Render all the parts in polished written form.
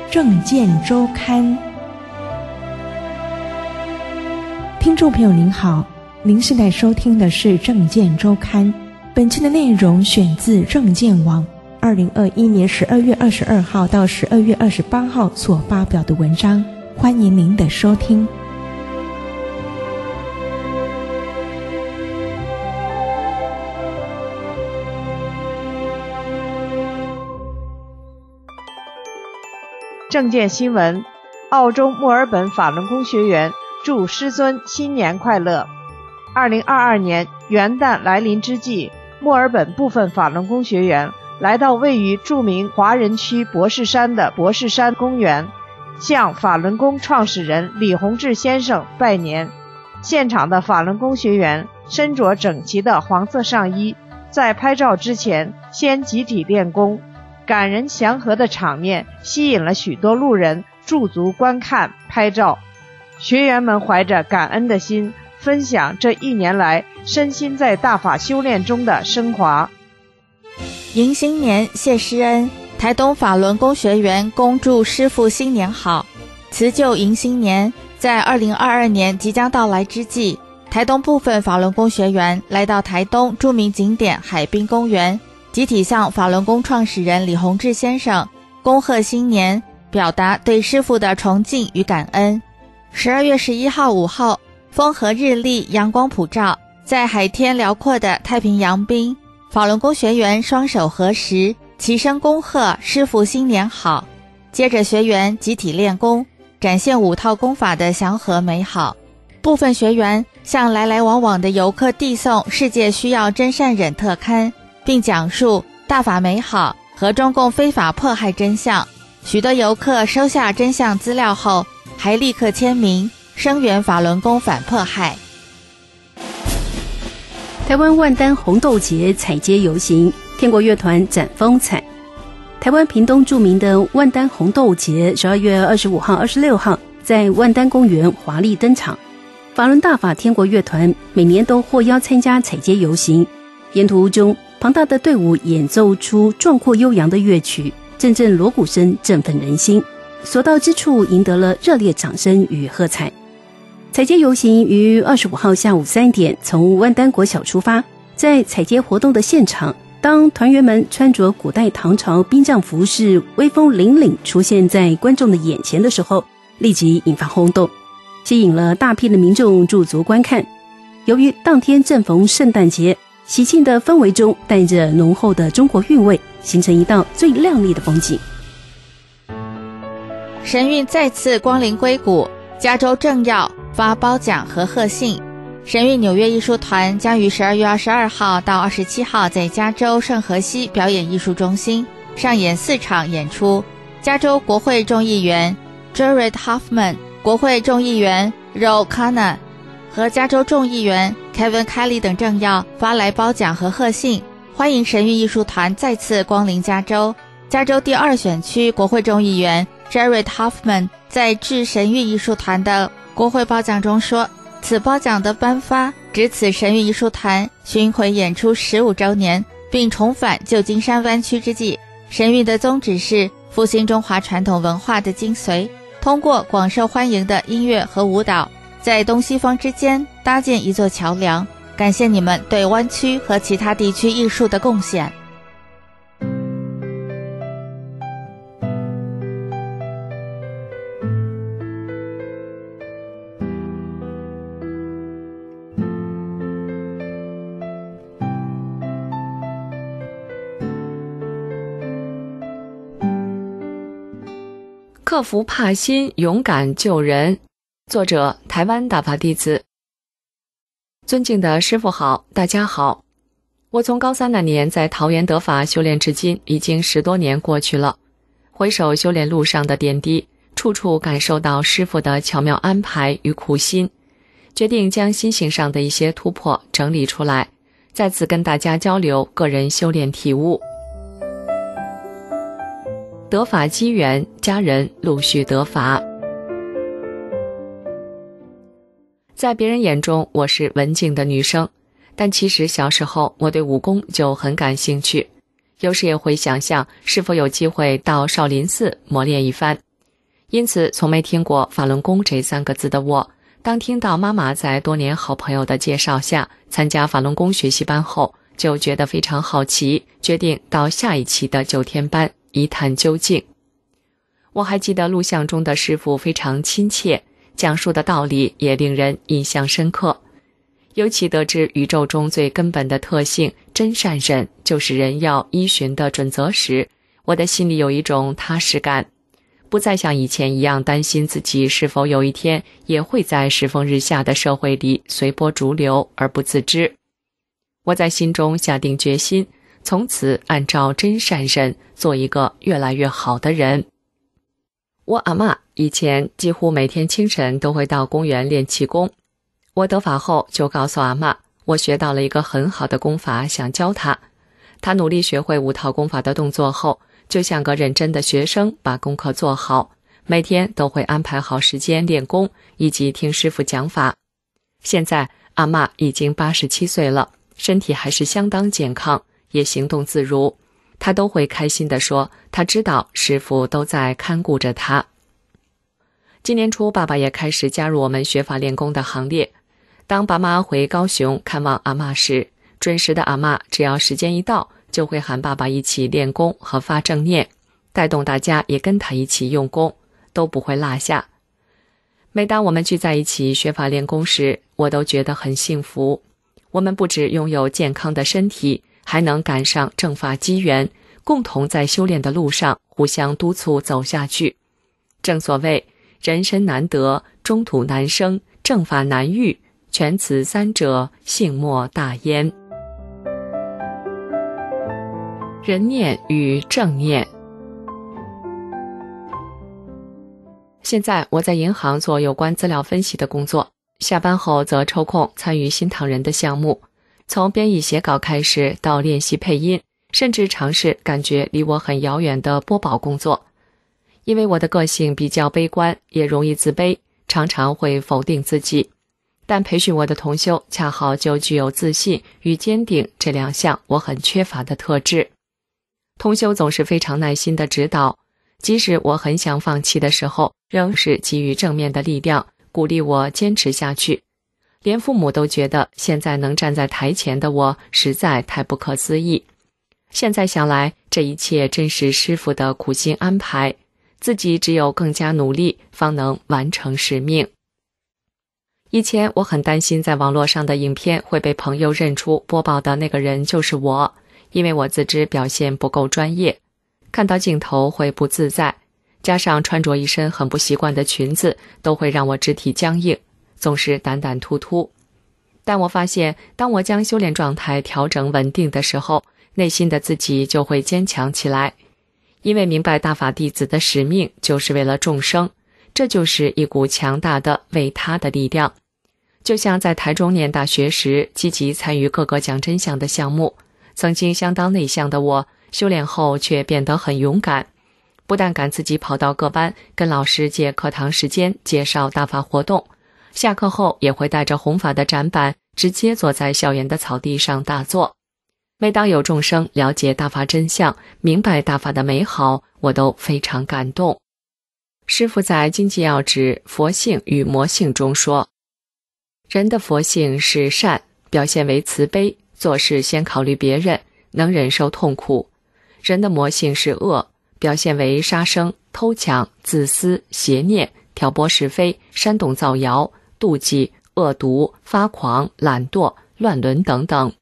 政见周刊。听众朋友您好，您现在收听的是政见周刊，本期的内容选自政见网2021年12月22号到12月28号所发表的文章，欢迎您的收听。 政见新闻：澳洲墨尔本法轮功学员祝师尊新年快乐。2022年元旦来临之际，墨尔本部分法轮功学员来到位于著名华人区博士山的博士山公园，向法轮功创始人李洪志先生拜年。现场的法轮功学员身着整齐的黄色上衣，在拍照之前先集体练功，感人祥和的场面吸引了许多路人驻足观看拍照。学员们怀着感恩的心，分享这一年来身心在大法修炼中的升华。 迎新年谢师恩，台东法轮功学员恭祝师父新年好。辞旧迎新年，在2022年即将到来之际，台东部分法轮功学员来到台东著名景点海滨公园，集体向法轮功创始人李洪志先生恭贺新年，表达对师父的崇敬与感恩。12月11号、5号，风和日丽，阳光普照，在海天辽阔的太平洋滨，法轮功学员双手合十，齐声恭贺师父新年好。接着学员集体练功，展现5套功法的祥和美好。部分学员向来来往往的游客递送世界需要真善忍特刊，并讲述大法美好和中共非法迫害真相。许多游客收下真相资料后，还立刻签名声援法轮功反迫害。 台湾万丹红豆节踩街游行，天国乐团展风采。台湾屏东著名的万丹红豆节12月25号、26号在万丹公园华丽登场。法轮大法天国乐团每年都获邀参加踩街游行，沿途中庞大的队伍演奏出壮阔悠扬的乐曲，阵阵锣鼓声振奋人心，所到之处赢得了热烈掌声与喝彩。踩街游行于25号下午3点从万丹国小出发，在踩街活动的现场，当团员们穿着古代唐朝兵将服饰，威风凛凛出现在观众的眼前的时候，立即引发轰动，吸引了大批的民众驻足观看。由于当天正逢圣诞节，喜庆的氛围中带着浓厚的中国韵味，形成一道最亮丽的风景。 神韵再次光临硅谷，加州政要发褒奖和贺信。神韵纽约艺术团将于12月22号到27号在加州圣荷西表演艺术中心上演4场演出。加州国会众议员 Jared Huffman、 国会众议员 Ro Khanna 和加州众议员 Kevin Kelly 等政要发来褒奖和贺信，欢迎神韵艺术团再次光临加州。加州第2选区国会众议员 Jared Huffman 在致神韵艺术团的国会褒奖中说，此褒奖的颁发值此神韵艺术团巡回演出15周年，并重返旧金山湾区之际。神韵的宗旨是复兴中华传统文化的精髓，通过广受欢迎的音乐和舞蹈，在东西方之间搭建一座桥梁。感谢你们对湾区和其他地区艺术的贡献。 克服怕心，勇敢救人。作者：台湾大法弟子。尊敬的师父好，大家好。我从高3那年在桃园得法修炼至今，已经10多年过去了。回首修炼路上的点滴，处处感受到师父的巧妙安排与苦心，决定将心性上的一些突破整理出来，再次跟大家交流个人修炼体悟。得法机缘，家人陆续得法。在别人眼中，我是文静的女生，但其实小时候我对武功就很感兴趣，有时也会想象是否有机会到少林寺磨练一番， 因此从没听过法轮功这3个字的我，当听到妈妈在多年好朋友的介绍下参加法轮功学习班后，就觉得非常好奇，决定到下一期的9天班一探究竟。我还记得录像中的师父非常亲切，讲述的道理也令人印象深刻。尤其得知宇宙中最根本的特性真善忍就是人要依循的准则时，我的心里有一种踏实感，不再像以前一样担心自己是否有一天也会在世风日下的社会里随波逐流而不自知。我在心中下定决心，从此按照真善忍做一个越来越好的人。我阿嬷以前几乎每天清晨都会到公园练气功，我得法后就告诉阿嬷，我学到了一个很好的功法，想教她。她努力学会5套功法的动作后，就像个认真的学生，把功课做好，每天都会安排好时间练功以及听师傅讲法。现在阿嬷已经87岁了，身体还是相当健康，也行动自如。她都会开心地说，她知道师傅都在看顾着她。今年初，爸爸也开始加入我们学法练功的行列。当爸妈回高雄看望阿嬷时，准时的阿嬷只要时间一到，就会喊爸爸一起练功和发正念，带动大家也跟他一起用功，都不会落下。每当我们聚在一起学法练功时，我都觉得很幸福。我们不只拥有健康的身体，还能赶上正法机缘，共同在修炼的路上互相督促走下去。正所谓人身难得，中土难生，正法难遇，全此3者，幸莫大焉。人念与正念。现在我在银行做有关资料分析的工作，下班后则抽空参与新唐人的项目，从编译写稿开始到练习配音，甚至尝试感觉离我很遥远的播报工作。因为我的个性比较悲观，也容易自卑，常常会否定自己。但培训我的同修恰好就具有自信与坚定这2项我很缺乏的特质。同修总是非常耐心的指导，即使我很想放弃的时候，仍是给予正面的力量，鼓励我坚持下去。连父母都觉得现在能站在台前的我实在太不可思议。现在想来，这一切真是师父的苦心安排，自己只有更加努力，方能完成使命。以前我很担心在网络上的影片会被朋友认出播报的那个人就是我，因为我自知表现不够专业，看到镜头会不自在，加上穿着一身很不习惯的裙子，都会让我肢体僵硬，总是胆胆突突。但我发现，当我将修炼状态调整稳定的时候，内心的自己就会坚强起来。因为明白大法弟子的使命就是为了众生，这就是一股强大的为他的力量。就像在台中念大学时，积极参与各个讲真相的项目，曾经相当内向的我，修炼后却变得很勇敢，不但敢自己跑到各班跟老师借课堂时间介绍大法活动，下课后也会带着弘法的展板，直接坐在校园的草地上打坐。每当有众生了解大法真相，明白大法的美好，我都非常感动。师父在《经济要旨佛性与魔性》中说，人的佛性是善，表现为慈悲，做事先考虑别人，能忍受痛苦。人的魔性是恶，表现为杀生、偷抢、自私、邪念、挑拨是非、煽动造谣、妒忌、恶毒、发狂、懒惰、乱伦等等。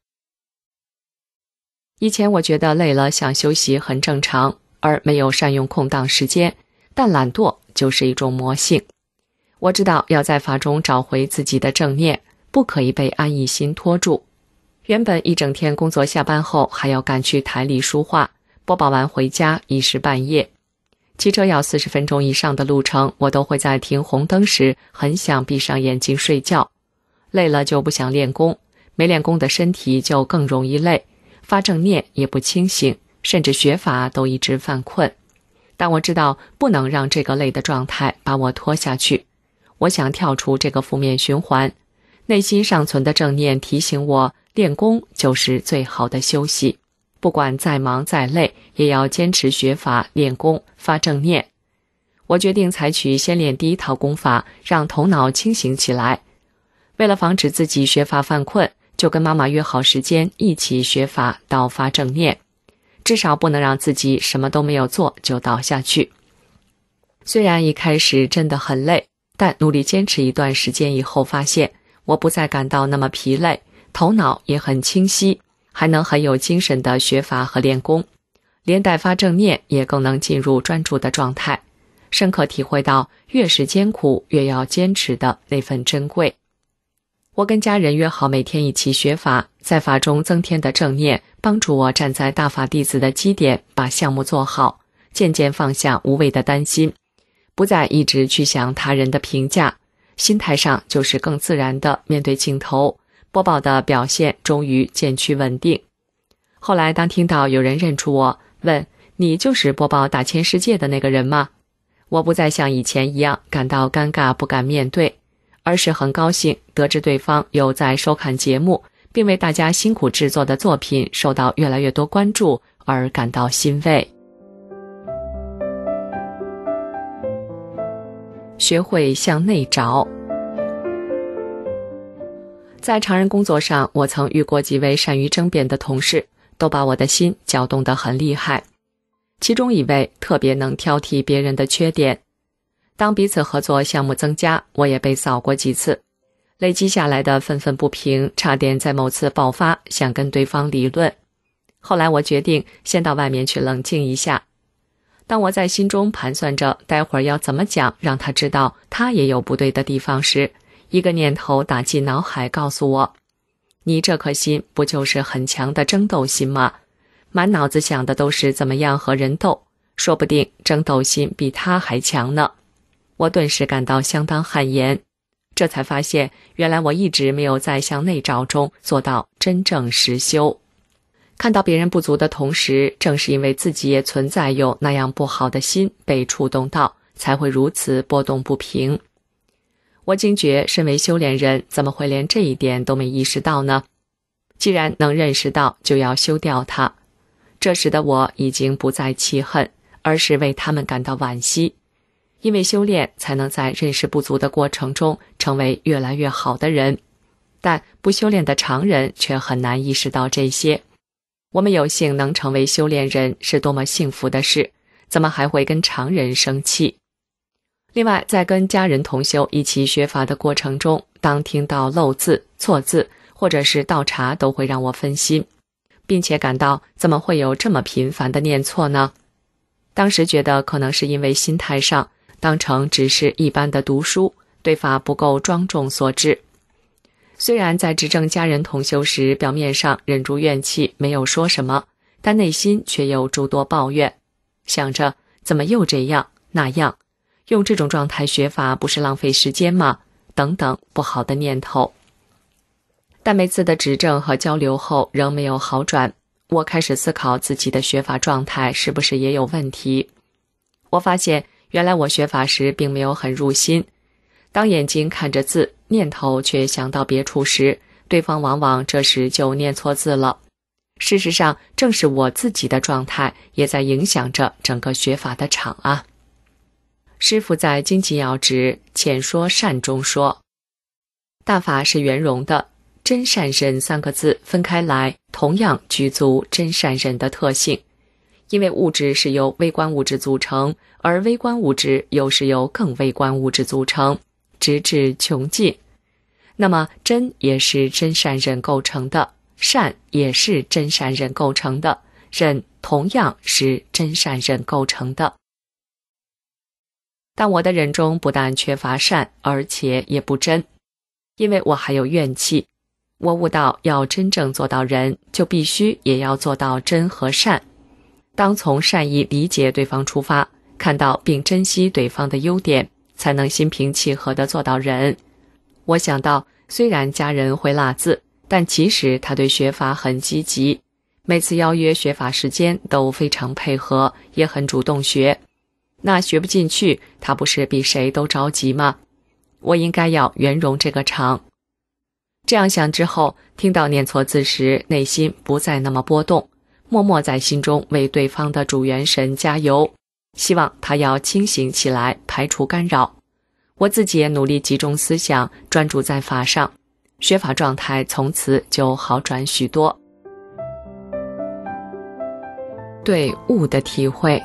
以前我觉得累了想休息很正常，而没有善用空档时间，但懒惰就是一种魔性。我知道要在法中找回自己的正念，不可以被安逸心拖住。原本一整天工作下班后还要赶去台里书画，播报完回家已是半夜。骑车要40分钟以上的路程，我都会在停红灯时很想闭上眼睛睡觉。累了就不想练功，没练功的身体就更容易累，发正念也不清醒，甚至学法都一直犯困。但我知道不能让这个累的状态把我拖下去，我想跳出这个负面循环。内心尚存的正念提醒我，练功就是最好的休息，不管再忙再累，也要坚持学法练功发正念。 我决定采取先练第一套功法，让头脑清醒起来。为了防止自己学法犯困，就跟妈妈约好时间一起学法到发正念，至少不能让自己什么都没有做就倒下去。虽然一开始真的很累，但努力坚持一段时间以后，发现我不再感到那么疲累，头脑也很清晰，还能很有精神的学法和练功，连带发正念也更能进入专注的状态，深刻体会到越是艰苦越要坚持的那份珍贵。我跟家人约好每天一起学法，在法中增添的正念帮助我站在大法弟子的基点，把项目做好，渐渐放下无谓的担心，不再一直去想他人的评价，心态上就是更自然地面对镜头，播报的表现终于渐趋稳定。后来当听到有人认出我，问你就是播报大千世界的那个人吗？我不再像以前一样感到尴尬不敢面对，而是很高兴得知对方有在收看节目，并为大家辛苦制作的作品受到越来越多关注而感到欣慰。学会向内找。在常人工作上，我曾遇过几位善于争辩的同事，都把我的心搅动得很厉害。其中一位特别能挑剔别人的缺点，当彼此合作项目增加，我也被扫过几次，累积下来的愤愤不平差点在某次爆发，想跟对方理论。后来我决定先到外面去冷静一下。当我在心中盘算着待会儿要怎么讲让他知道他也有不对的地方时，一个念头打进脑海告诉我，你这颗心不就是很强的争斗心吗？满脑子想的都是怎么样和人斗，说不定争斗心比他还强呢。我顿时感到相当汗颜，这才发现原来我一直没有在向内找中做到真正实修。看到别人不足的同时，正是因为自己也存在有那样不好的心被触动到，才会如此波动不平。我惊觉身为修炼人，怎么会连这一点都没意识到呢？既然能认识到，就要修掉它。这时的我已经不再气恨，而是为他们感到惋惜，因为修炼才能在认识不足的过程中成为越来越好的人，但不修炼的常人却很难意识到这些。我们有幸能成为修炼人是多么幸福的事，怎么还会跟常人生气？另外，在跟家人同修一起学法的过程中，当听到漏字、错字或者是倒茶，都会让我分心，并且感到怎么会有这么频繁的念错呢？当时觉得可能是因为心态上当成只是一般的读书，对法不够庄重所致。虽然在执政家人同修时，表面上忍住怨气没有说什么，但内心却有诸多抱怨，想着怎么又这样那样，用这种状态学法不是浪费时间吗？等等不好的念头。但每次的指正和交流后仍没有好转，我开始思考自己的学法状态是不是也有问题。我发现原来我学法时并没有很入心，当眼睛看着字，念头却想到别处时，对方往往这时就念错字了。事实上，正是我自己的状态也在影响着整个学法的场啊。师父在经济要旨浅说善中说，大法是圆融的，真善忍三个字分开来，同样具足真善忍的特性。因为物质是由微观物质组成，而微观物质又是由更微观物质组成，直至穷尽。那么真也是真善忍构成的，善也是真善忍构成的，忍同样是真善忍构成的。但我的忍中不但缺乏善，而且也不真，因为我还有怨气。我悟到要真正做到忍，就必须也要做到真和善。当从善意理解对方出发，看到并珍惜对方的优点，才能心平气和地做到忍。我想到，虽然家人会落字，但其实他对学法很积极，每次邀约学法时间都非常配合，也很主动学。那学不进去，他不是比谁都着急吗？我应该要圆融这个场。这样想之后，听到念错字时，内心不再那么波动，默默在心中为对方的主元神加油， 希望他要清醒起来，排除干扰。我自己也努力集中思想，专注在法上，学法状态从此就好转许多。对悟的体会。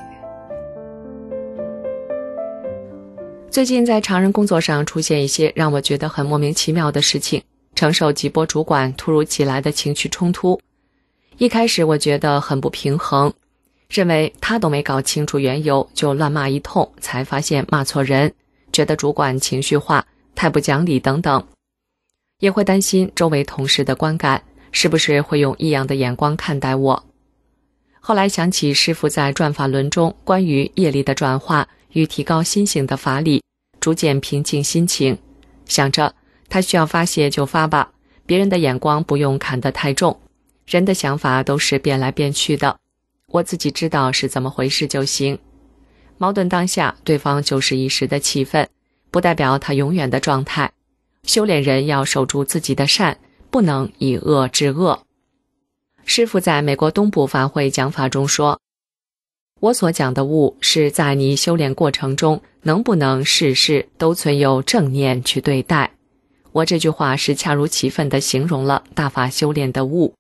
最近在常人工作上出现一些让我觉得很莫名其妙的事情，承受几波主管突如其来的情绪冲突。一开始我觉得很不平衡，认为他都没搞清楚缘由就乱骂一通，才发现骂错人，觉得主管情绪化，太不讲理等等。也会担心周围同事的观感，是不是会用异样的眼光看待我。后来想起师父在转法轮中关于业力的转化与提高心性的法理，逐渐平静心情，想着他需要发泄就发吧，别人的眼光不用看得太重，人的想法都是变来变去的，我自己知道是怎么回事就行。矛盾当下，对方就是一时的气愤，不代表他永远的状态。修炼人要守住自己的善，不能以恶制恶。师父在美国东部法会讲法中说，我所讲的悟是在你修炼过程中能不能事事都存有正念去对待。我这句话是恰如其分地形容了大法修炼的悟。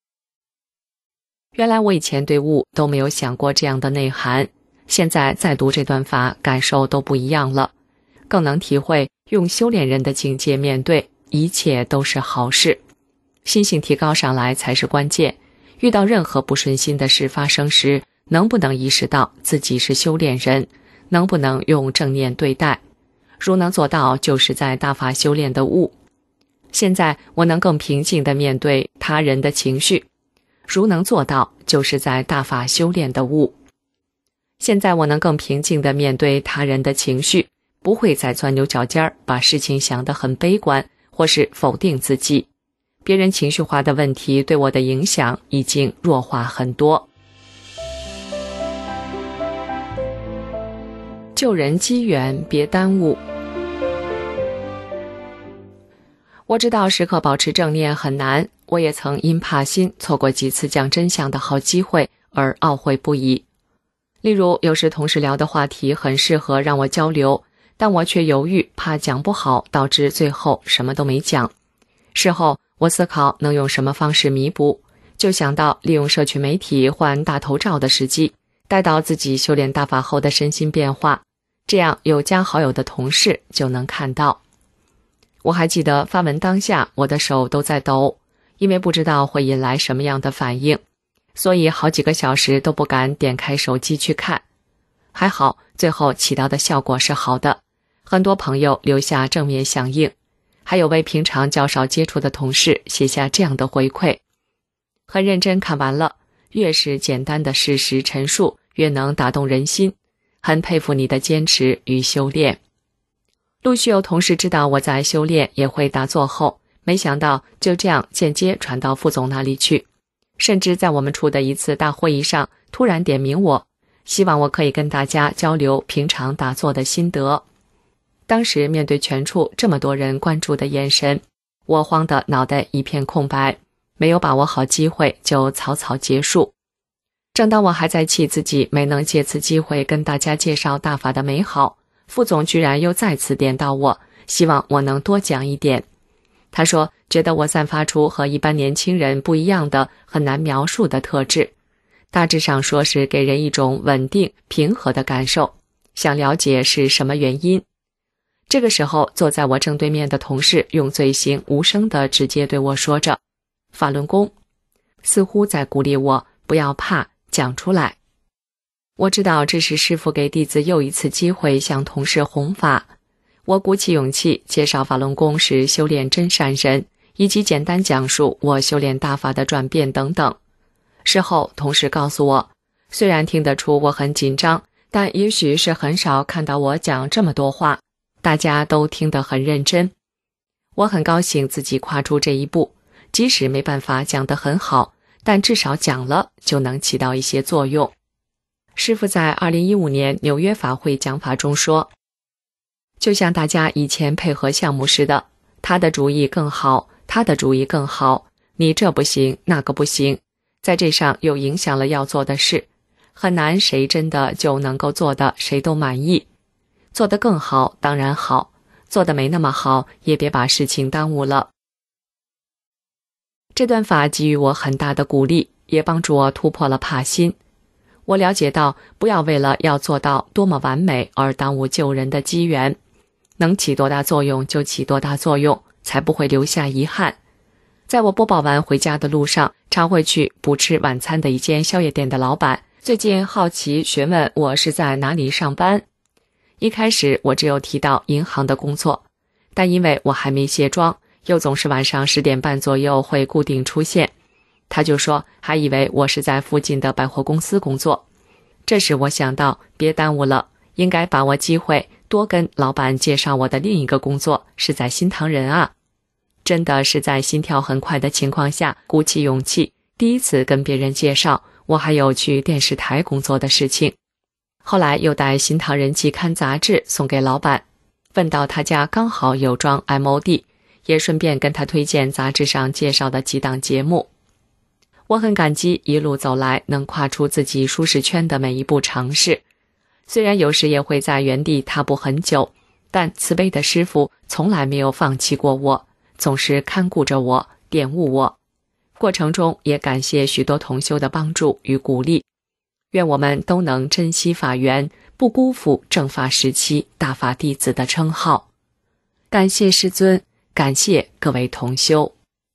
原来我以前对悟都没有想过这样的内涵，现在再读这段法，感受都不一样了，更能体会用修炼人的境界面对，一切都是好事。心性提高上来才是关键，遇到任何不顺心的事发生时，能不能意识到自己是修炼人，能不能用正念对待，如能做到，就是在大法修炼的悟。现在我能更平静地面对他人的情绪，如能做到，就是在大法修炼的悟。现在我能更平静地面对他人的情绪，不会再钻牛角尖儿，把事情想得很悲观，或是否定自己。别人情绪化的问题对我的影响已经弱化很多。救人机缘别耽误。我知道时刻保持正念很难，我也曾因怕心错过几次讲真相的好机会而懊悔不已。例如有时同事聊的话题很适合让我交流，但我却犹豫，怕讲不好，导致最后什么都没讲。事后我思考能用什么方式弥补，就想到利用社群媒体换大头照的时机，带到自己修炼大法后的身心变化，这样有加好友的同事就能看到。我还记得发文当下，我的手都在抖，因为不知道会引来什么样的反应，所以好几个小时都不敢点开手机去看。还好最后起到的效果是好的，很多朋友留下正面响应，还有位平常较少接触的同事写下这样的回馈：很认真看完了，越是简单的事实陈述，越能打动人心，很佩服你的坚持与修炼。陆续有同事知道我在修炼，也会打坐后，没想到就这样间接传到副总那里去，甚至在我们处的一次大会议上突然点名我，希望我可以跟大家交流平常打坐的心得。当时面对全处这么多人关注的眼神，我慌得脑袋一片空白，没有把握好机会就草草结束。正当我还在气自己没能借此机会跟大家介绍大法的美好，副总居然又再次点到我，希望我能多讲一点。他说觉得我散发出和一般年轻人不一样的很难描述的特质，大致上说是给人一种稳定平和的感受，想了解是什么原因。这个时候坐在我正对面的同事用嘴型无声地直接对我说着法轮功，似乎在鼓励我不要怕，讲出来。我知道这是师父给弟子又一次机会向同事弘法，我鼓起勇气介绍法轮功是修炼真善人，以及简单讲述我修炼大法的转变等等。事后同事告诉我，虽然听得出我很紧张，但也许是很少看到我讲这么多话，大家都听得很认真。我很高兴自己跨出这一步，即使没办法讲得很好，但至少讲了就能起到一些作用。师父在2015年纽约法会讲法中说，就像大家以前配合项目似的，他的主意更好，他的主意更好，你这不行那个不行，在这上又影响了要做的事， 很难谁真的就能够做得谁都满意。做得更好当然好，做得没那么好也别把事情耽误了。这段法给予我很大的鼓励，也帮助我突破了怕心。我了解到不要为了要做到多么完美而耽误救人的机缘，能起多大作用就起多大作用，才不会留下遗憾。在我播报完回家的路上，常会去不吃晚餐的一间宵夜店的老板最近好奇询问我是在哪里上班。一开始我只有提到银行的工作，但因为我还没卸妆，又总是晚上10点半左右会固定出现，他就说还以为我是在附近的百货公司工作。这时我想到别耽误了，应该把握机会多跟老板介绍我的另一个工作是在新唐人啊。真的是在心跳很快的情况下鼓起勇气，第一次跟别人介绍我还有去电视台工作的事情。后来又带新唐人季刊杂志送给老板，问到他家刚好有装 MOD， 也顺便跟他推荐杂志上介绍的几档节目。我很感激一路走来能跨出自己舒适圈的每一步尝试，虽然有时也会在原地踏步很久，但慈悲的师父从来没有放弃过我，总是看顾着我，点悟我。过程中也感谢许多同修的帮助与鼓励。愿我们都能珍惜法缘，不辜负正法时期大法弟子的称号。感谢师尊，感谢各位同修。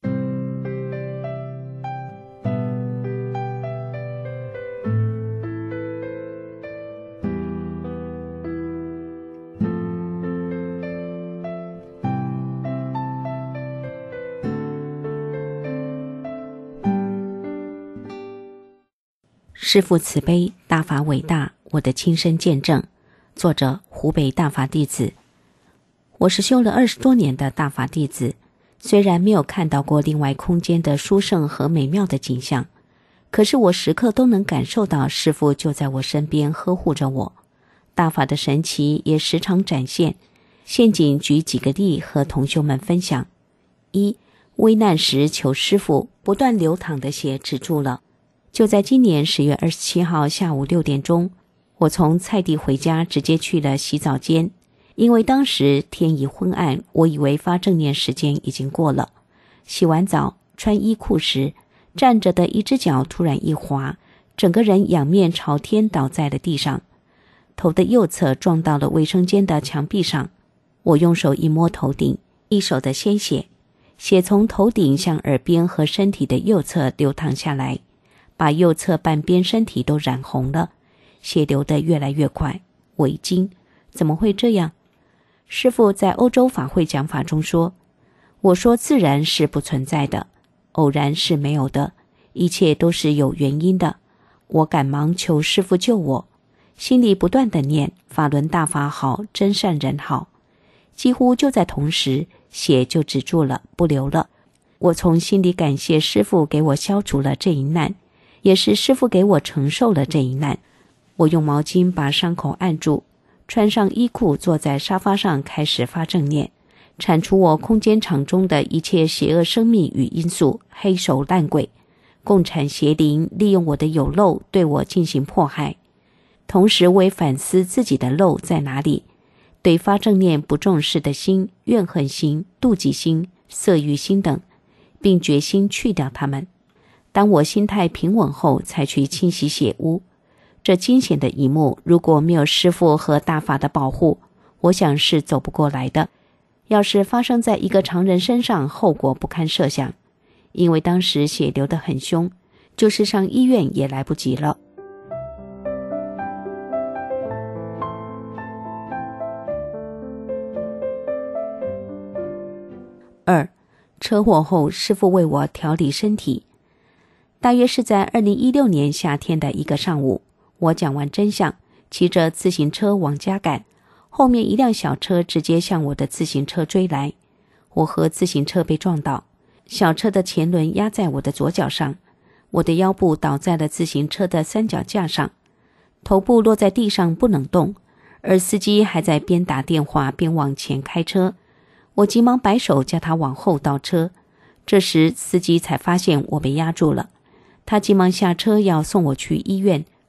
师父慈悲，大法伟大，我的亲身见证。作者湖北大法弟子。我是修了20多年的大法弟子，虽然没有看到过另外空间的殊胜和美妙的景象，可是我时刻都能感受到师父就在我身边呵护着我。大法的神奇也时常展现，现仅举几个例和同修们分享。一，危难时求师父，不断流淌的血止住了。就在今年10月27号下午6点钟，我从菜地回家，直接去了洗澡间。因为当时天已昏暗，我以为发正念时间已经过了。洗完澡穿衣裤时，站着的一只脚突然一滑，整个人仰面朝天倒在了地上，头的右侧撞到了卫生间的墙壁上。我用手一摸头顶，一手的鲜血，血从头顶向耳边和身体的右侧流淌下来，把右侧半边身体都染红了，血流得越来越快。我一惊，怎么会这样？师父在欧洲法会讲法中说，我说自然是不存在的，偶然是没有的，一切都是有原因的。我赶忙求师父救我，心里不断地念法轮大法好，真善人好。几乎就在同时，血就止住了，不流了。我从心里感谢师父给我消除了这一难，也是师父给我承受了这一难。我用毛巾把伤口按住，穿上衣裤，坐在沙发上开始发正念，铲除我空间场中的一切邪恶生命与因素，黑手烂鬼、共产邪灵利用我的有漏对我进行迫害。同时我也反思自己的漏在哪里，对发正念不重视的心、怨恨心、妒忌心、色欲心等，并决心去掉它们。当我心态平稳后，才去清洗血污。这惊险的一幕，如果没有师父和大法的保护，我想是走不过来的。要是发生在一个常人身上，后果不堪设想。因为当时血流得很凶，就是上医院也来不及了。2. 车祸后师父为我调理身体。大约是在2016年夏天的一个上午，我讲完真相，骑着自行车往家赶，后面一辆小车直接向我的自行车追来，我和自行车被撞倒，小车的前轮压在我的左脚上，我的腰部倒在了自行车的三脚架上，头部落在地上不能动，而司机还在边打电话边往前开车。我急忙摆手叫他往后倒车，这时司机才发现我被压住了，他急忙下车要送我去医院，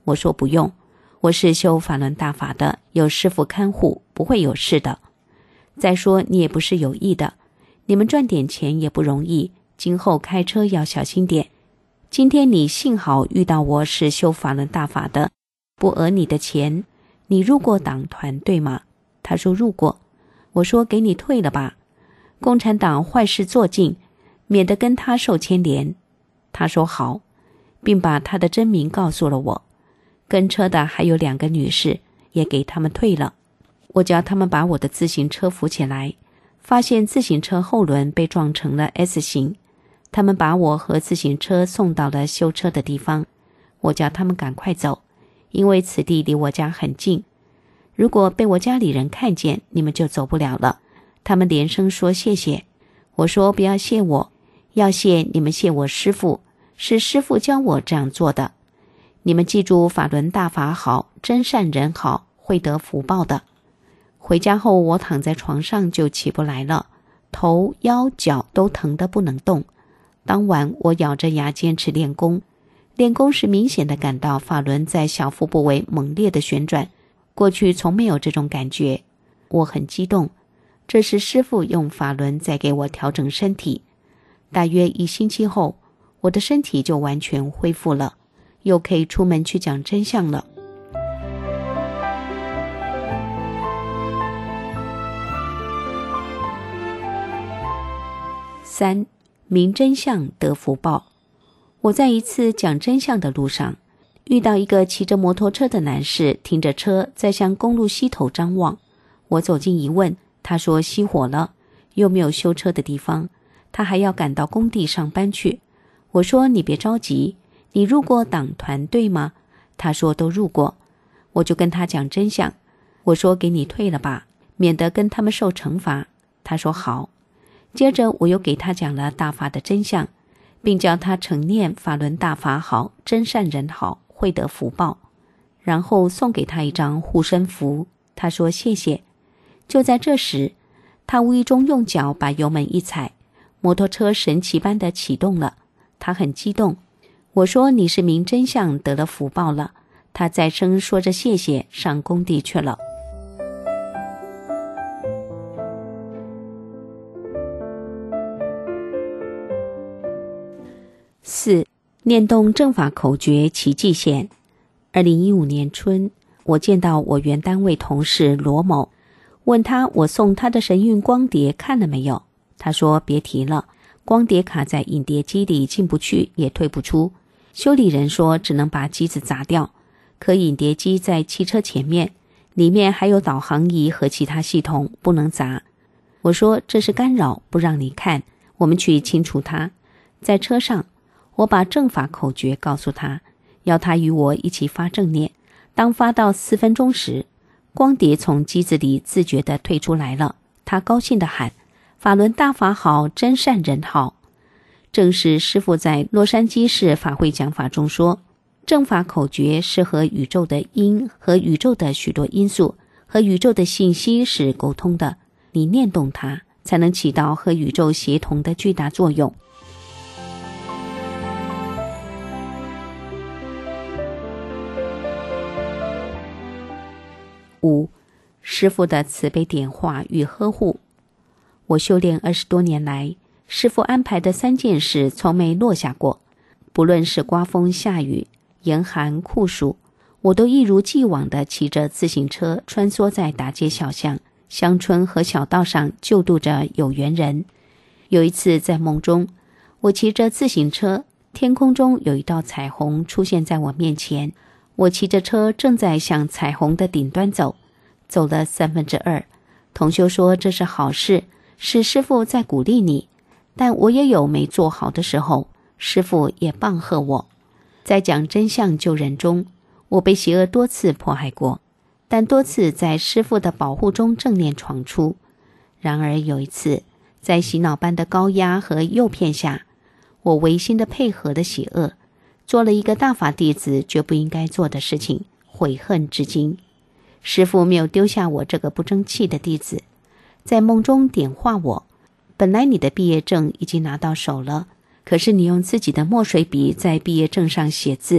我说不用，我是修法轮大法的，有师父看护，不会有事的。再说你也不是有意的，你们赚点钱也不容易，今后开车要小心点。今天你幸好遇到我是修法轮大法的，不讹你的钱。你入过党团对吗？他说入过。我说给你退了吧，共产党坏事做尽，免得跟他受牵连。他说好，并把他的真名告诉了我。跟车的还有2个女士，也给他们退了。我叫他们把我的自行车扶起来，发现自行车后轮被撞成了 S 型。他们把我和自行车送到了修车的地方。我叫他们赶快走，因为此地离我家很近，如果被我家里人看见，你们就走不了了。他们连声说谢谢。我说不要谢我，要谢你们谢我师父，是师父教我这样做的。你们记住法轮大法好，真善人好，会得福报的。回家后我躺在床上就起不来了，头腰脚都疼得不能动。当晚我咬着牙坚持练功，练功时明显地感到法轮在小腹部位猛烈的旋转，过去从没有这种感觉。我很激动，这是师父用法轮在给我调整身体。大约1星期后，我的身体就完全恢复了，又可以出门去讲真相了。3. 明真相得福报。我在一次讲真相的路上，遇到一个骑着摩托车的男士，停着车在向公路西头张望。我走近一问，他说熄火了，又没有修车的地方，他还要赶到工地上班去。我说你别着急，你入过党团对吗？他说都入过。我就跟他讲真相，我说给你退了吧，免得跟他们受惩罚。他说好。接着我又给他讲了大法的真相，并教他承念法轮大法好，真善人好，会得福报。然后送给他一张护身符，他说谢谢。就在这时，他无意中用脚把油门一踩，摩托车神奇般的启动了。他很激动。我说你是明真相得了福报了。他再声说着谢谢，上工地去了。4. 念动正法口诀奇迹现。2015年春，我见到我原单位同事罗某，问他我送他的神韵光碟看了没有。他说别提了，光碟卡在影碟机里进不去也退不出，修理人说只能把机子砸掉，可影碟机在汽车前面，里面还有导航仪和其他系统，不能砸。我说这是干扰，不让你看，我们去清除它。在车上我把正法口诀告诉他，要他与我一起发正念。当发到4分钟时，光碟从机子里自觉地退出来了。他高兴地喊：法轮大法好，真善人好。正是师父在洛杉矶市法会讲法中说，正法口诀是和宇宙的因和宇宙的许多因素和宇宙的信息是沟通的，你念动它，才能起到和宇宙协同的巨大作用。5. 师父的慈悲点化与呵护。我修炼20多年来，师父安排的3件事从没落下过，不论是刮风下雨、严寒酷暑，我都一如既往地骑着自行车穿梭在大街小巷、乡村和小道上救度着有缘人。有一次在梦中，我骑着自行车，天空中有一道彩虹出现在我面前，我骑着车正在向彩虹的顶端走，走了2/3。同修说这是好事，是师父在鼓励你，但我也有没做好的时候，师父也棒喝我。在讲真相救人中，我被邪恶多次迫害过，但多次在师父的保护中正念闯出。然而有一次，在洗脑般的高压和诱骗下，我违心的配合了邪恶，做了一个大法弟子绝不应该做的事情，悔恨至今。师父没有丢下我这个不争气的弟子，在梦中点化我，本来你的毕业证已经拿到手了，可是你用自己的墨水笔在毕业证上写字，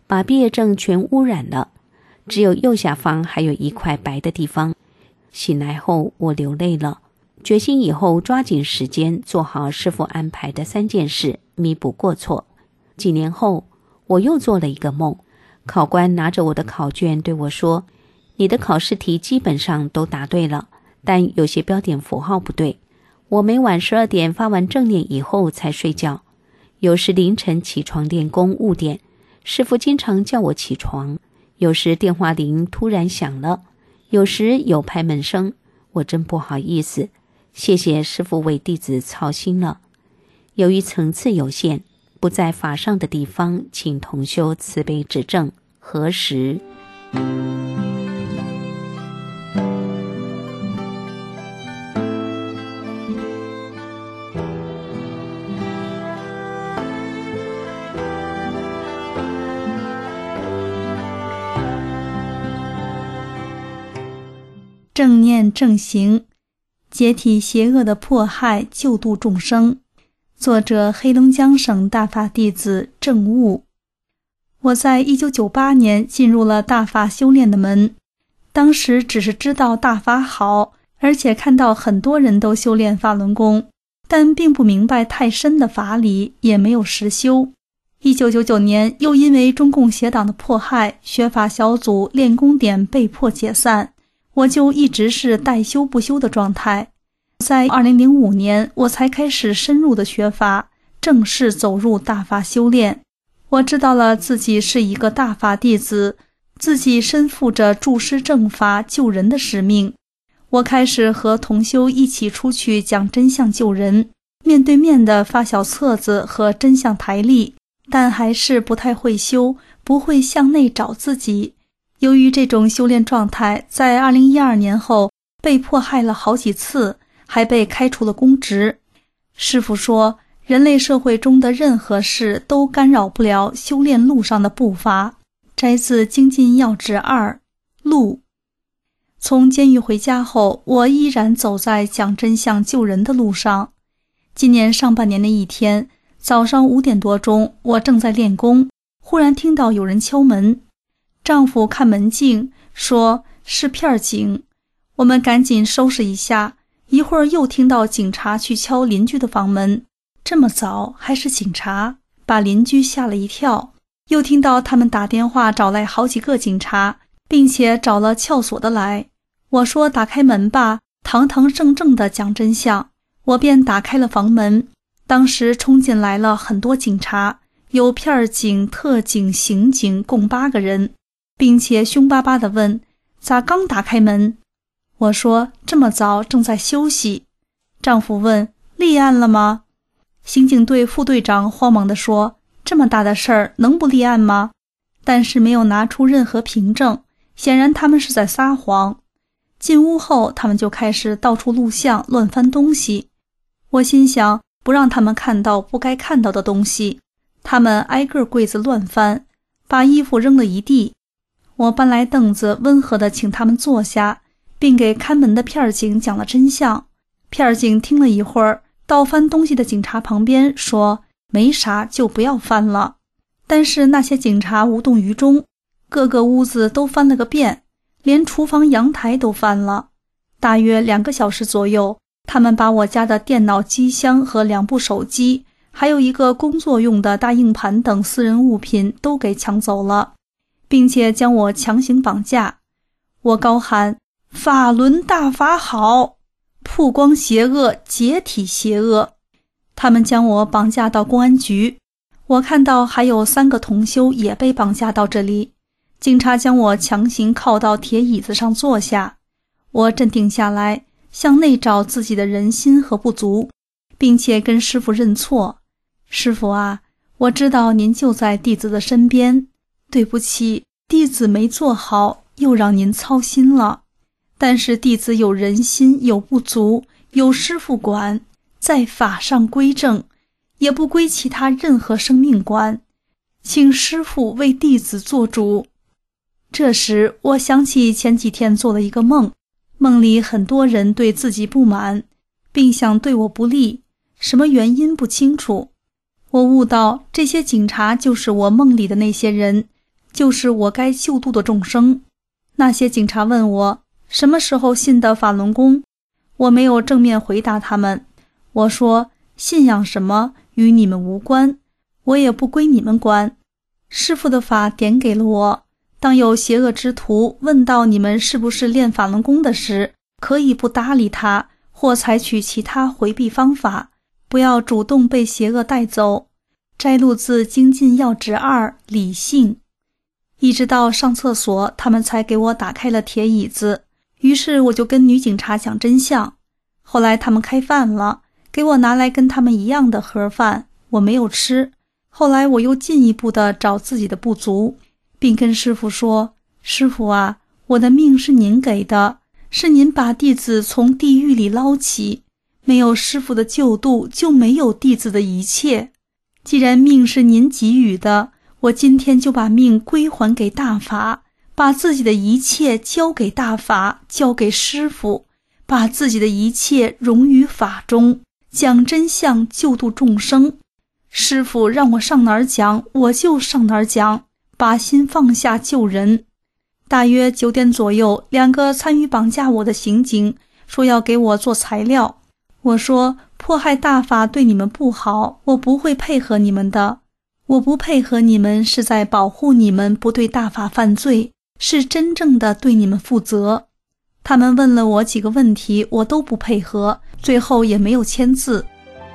把毕业证全污染了，只有右下方还有一块白的地方。醒来后我流泪了，决心以后抓紧时间做好师父安排的3件事，弥补过错。几年后我又做了一个梦，考官拿着我的考卷对我说，你的考试题基本上都答对了，但有些标点符号不对。我每晚12点发完正念以后才睡觉，有时凌晨起床练功误点，师父经常叫我起床，有时电话铃突然响了，有时有拍门声，我真不好意思，谢谢师父为弟子操心了。由于层次有限，不在法上的地方，请同修慈悲指正，何时？ 正念正行，解体邪恶的迫害，救度众生。作者黑龙江省大法弟子正悟。我在1998年进入了大法修炼的门，当时只是知道大法好，而且看到很多人都修炼法轮功，但并不明白太深的法理，也没有实修。1999年又因为中共邪党的迫害，学法小组练功点被迫解散，我就一直是待修不修的状态。在2005年，我才开始深入的学法，正式走入大法修炼。我知道了自己是一个大法弟子，自己身负着助师正法救人的使命。我开始和同修一起出去讲真相救人，面对面的发小册子和真相台历，但还是不太会修，不会向内找自己。由于这种修炼状态，在2012年后被迫害了好几次，还被开除了公职。师父说，人类社会中的任何事都干扰不了修炼路上的步伐。摘自《精进要旨2》路。从监狱回家后，我依然走在讲真相救人的路上。今年上半年的一天，早上5点多钟，我正在练功，忽然听到有人敲门。丈夫看门禁，说是片警。我们赶紧收拾一下，一会儿又听到警察去敲邻居的房门，这么早还是警察，把邻居吓了一跳。又听到他们打电话找来好几个警察，并且找了撬锁的来。我说打开门吧，堂堂正正的讲真相。我便打开了房门，当时冲进来了很多警察，有片警、特警、刑警，共8个人，并且凶巴巴地问，咋刚打开门？我说这么早正在休息。丈夫问，立案了吗？刑警队副队长慌忙地说，这么大的事儿能不立案吗？但是没有拿出任何凭证，显然他们是在撒谎。进屋后，他们就开始到处录像，乱翻东西。我心想，不让他们看到不该看到的东西。他们挨个柜子乱翻，把衣服扔了一地。我搬来凳子，温和地请他们坐下，并给看门的片警讲了真相。片警听了一会儿，到翻东西的警察旁边说，没啥就不要翻了。但是那些警察无动于衷，各个屋子都翻了个遍，连厨房阳台都翻了。大约2个小时左右，他们把我家的电脑机箱和2部手机，还有一个工作用的大硬盘等私人物品都给抢走了，并且将我强行绑架。我高喊，法轮大法好，曝光邪恶，解体邪恶。他们将我绑架到公安局，我看到还有3个同修也被绑架到这里。警察将我强行靠到铁椅子上坐下，我镇定下来，向内找自己的人心和不足，并且跟师父认错。师父啊，我知道您就在弟子的身边，对不起，弟子没做好，又让您操心了。但是弟子有人心，有不足，有师父管，在法上归正，也不归其他任何生命管，请师父为弟子做主。这时我想起前几天做了一个梦，梦里很多人对自己不满，并想对我不利，什么原因不清楚。我悟到这些警察就是我梦里的那些人， 就是我该救度的众生。那些警察问我什么时候信的法轮功，我没有正面回答他们。我说信仰什么与你们无关，我也不归你们管。师父的法点给了我，当有邪恶之徒问到你们是不是练法轮功的时，可以不搭理他，或采取其他回避方法，不要主动被邪恶带走。摘录自《精进要旨2：理性》。一直到上厕所，他们才给我打开了铁椅子，于是我就跟女警察讲真相。后来他们开饭了，给我拿来跟他们一样的盒饭，我没有吃。后来我又进一步的找自己的不足，并跟师父说，师父啊，我的命是您给的，是您把弟子从地狱里捞起，没有师父的救度，就没有弟子的一切。既然命是您给予的，我今天就把命归还给大法，把自己的一切交给大法，交给师父，把自己的一切融于法中，讲真相，救度众生。师父让我上哪儿讲，我就上哪儿讲，把心放下救人。大约9点左右，2个参与绑架我的刑警说要给我做材料。我说迫害大法对你们不好，我不会配合你们的。我不配合你们是在保护你们不对大法犯罪，是真正的对你们负责。他们问了我几个问题，我都不配合，最后也没有签字。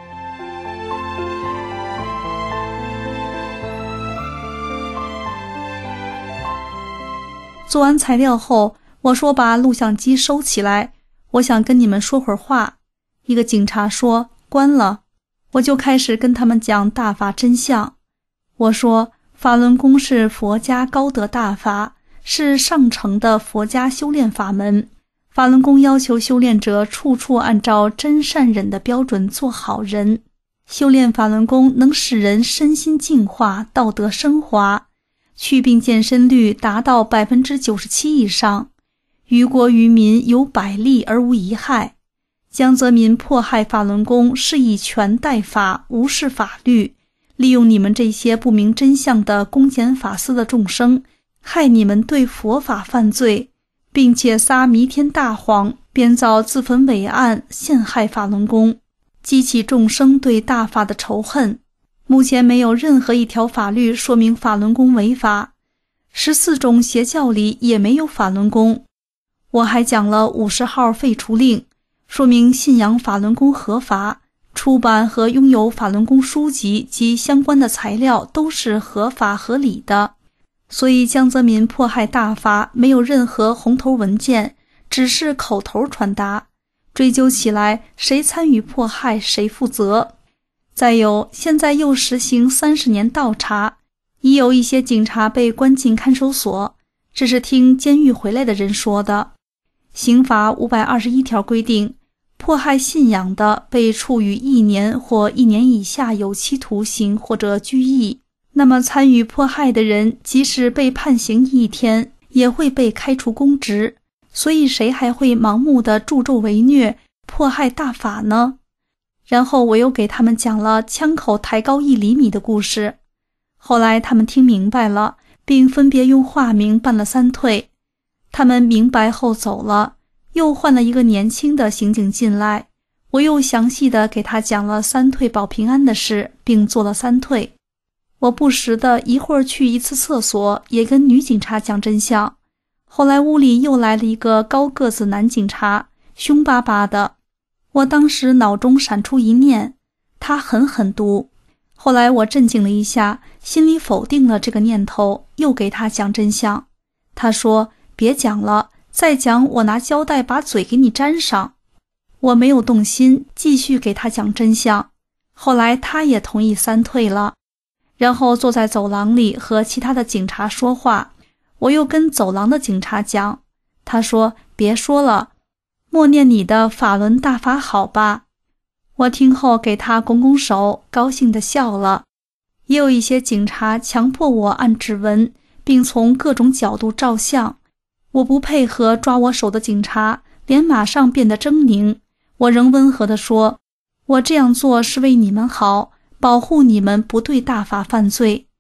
做完材料后，我说把录像机收起来，我想跟你们说会儿话。一个警察说关了，我就开始跟他们讲大法真相。我说法轮功是佛家高德大法，是上乘的佛家修炼法门。法轮功要求修炼者处处按照真善忍的标准做好人。修炼法轮功能使人身心净化，道德升华，祛病健身率达到 97% 以上，于国于民有百利而无一害。江泽民迫害法轮功是以权代法，无视法律，利用你们这些不明真相的公检法司的众生，害你们对佛法犯罪，并且撒弥天大谎，编造自焚伪案，陷害法轮功，激起众生对大法的仇恨。目前没有任何一条法律说明法轮功违法，14种邪教里也没有法轮功。我还讲了50号废除令，说明信仰法轮功合法，出版和拥有法轮功书籍及相关的材料都是合法合理的。所以江泽民迫害大法没有任何红头文件，只是口头传达，追究起来谁参与迫害谁负责。再有，现在又实行30年倒查，已有一些警察被关进看守所，这是听监狱回来的人说的。刑法521条规定，迫害信仰的被处以1年或1年以下有期徒刑或者拘役。那么参与迫害的人即使被判刑1天，也会被开除公职。所以谁还会盲目的助纣为虐，迫害大法呢？然后我又给他们讲了枪口抬高1厘米的故事。后来他们听明白了，并分别用化名办了3退。他们明白后走了，又换了一个年轻的刑警进来，我又详细的给他讲了3退保平安的事，并做了3退。我不时的一会儿去一次厕所，也跟女警察讲真相。后来屋里又来了一个高个子男警察，凶巴巴的。我当时脑中闪出一念，他狠毒。后来我镇静了一下，心里否定了这个念头，又给他讲真相。他说别讲了，再讲我拿胶带把嘴给你粘上。我没有动心，继续给他讲真相。后来他也同意3退了，然后坐在走廊里和其他的警察说话。我又跟走廊的警察讲，他说别说了，默念你的法轮大法好吧。我听后给他拱拱手，高兴地笑了。也有一些警察强迫我按指纹，并从各种角度照相。我不配合抓我手的警察，脸马上变得狰狞。我仍温和地说，我这样做是为你们好，保护你们不对大法犯罪。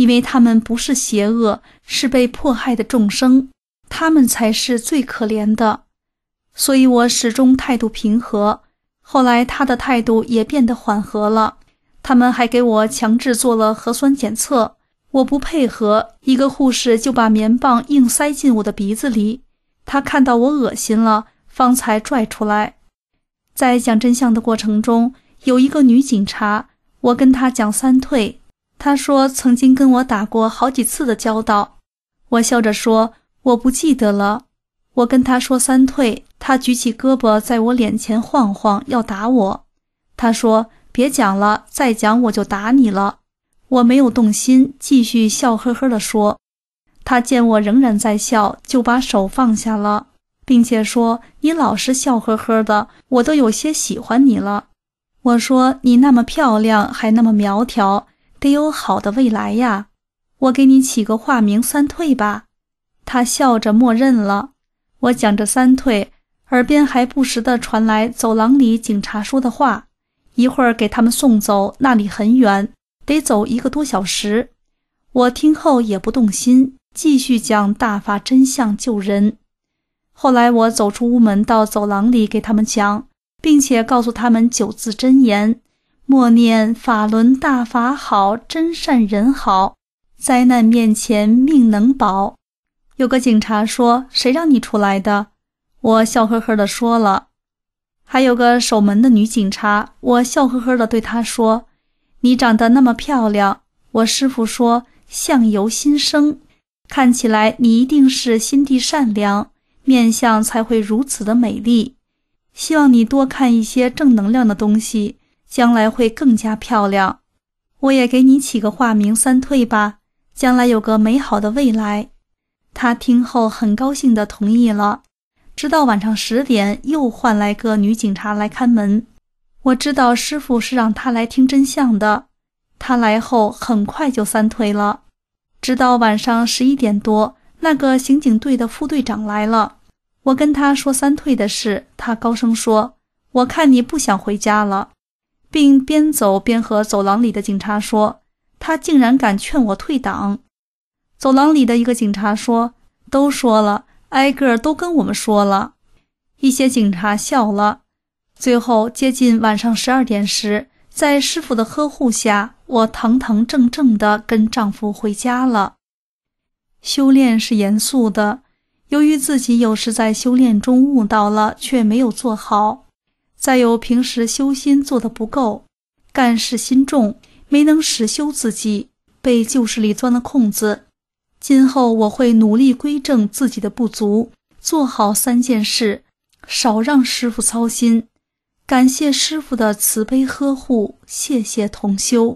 因为他们不是邪恶，是被迫害的众生，他们才是最可怜的。所以我始终态度平和，后来他的态度也变得缓和了。他们还给我强制做了核酸检测，我不配合，一个护士就把棉棒硬塞进我的鼻子里，他看到我恶心了，方才拽出来。在讲真相的过程中，有一个女警察，我跟她讲三退，她说曾经跟我打过好几次的交道。我笑着说我不记得了。我跟她说三退，她举起胳膊在我脸前晃晃，要打我。她说别讲了，再讲我就打你了。我没有动心，继续笑呵呵地说。她见我仍然在笑，就把手放下了，并且说你老是笑呵呵的，我都有些喜欢你了。我说你那么漂亮，还那么苗条，得有好的未来呀。我给你起个化名三退吧。她笑着默认了。我讲着三退，耳边还不时地传来走廊里警察说的话，一会儿给他们送走，那里很远，得走1个多小时。我听后也不动心，继续讲大法真相救人。后来我走出屋门到走廊里给他们讲，并且告诉他们9字真言，默念法轮大法好，真善人好，灾难面前命能保。有个警察说谁让你出来的？我笑呵呵地说了。还有个守门的女警察，我笑呵呵地对她说，你长得那么漂亮，我师父说相由心生，看起来你一定是心地善良，面相才会如此的美丽，希望你多看一些正能量的东西，将来会更加漂亮。我也给你起个化名三退吧，将来有个美好的未来。他听后很高兴地同意了。直到晚上10点，又换来个女警察来看门。我知道师父是让他来听真相的，他来后很快就三退了。直到晚上11点多，那个刑警队的副队长来了，我跟他说三退的事，他高声说，我看你不想回家了，并边走边和走廊里的警察说，他竟然敢劝我退党。走廊里的一个警察说，都说了，挨个都跟我们说了。一些警察笑了。最后接近晚上12点时，在师父的呵护下，我堂堂正正地跟丈夫回家了。修炼是严肃的，由于自己有时在修炼中悟到了，却没有做好，再有平时修心做得不够，干事心重，没能实修自己，被旧事里钻了空子。今后我会努力归正自己的不足，做好3件事，少让师父操心。感谢师父的慈悲呵护，谢谢同修。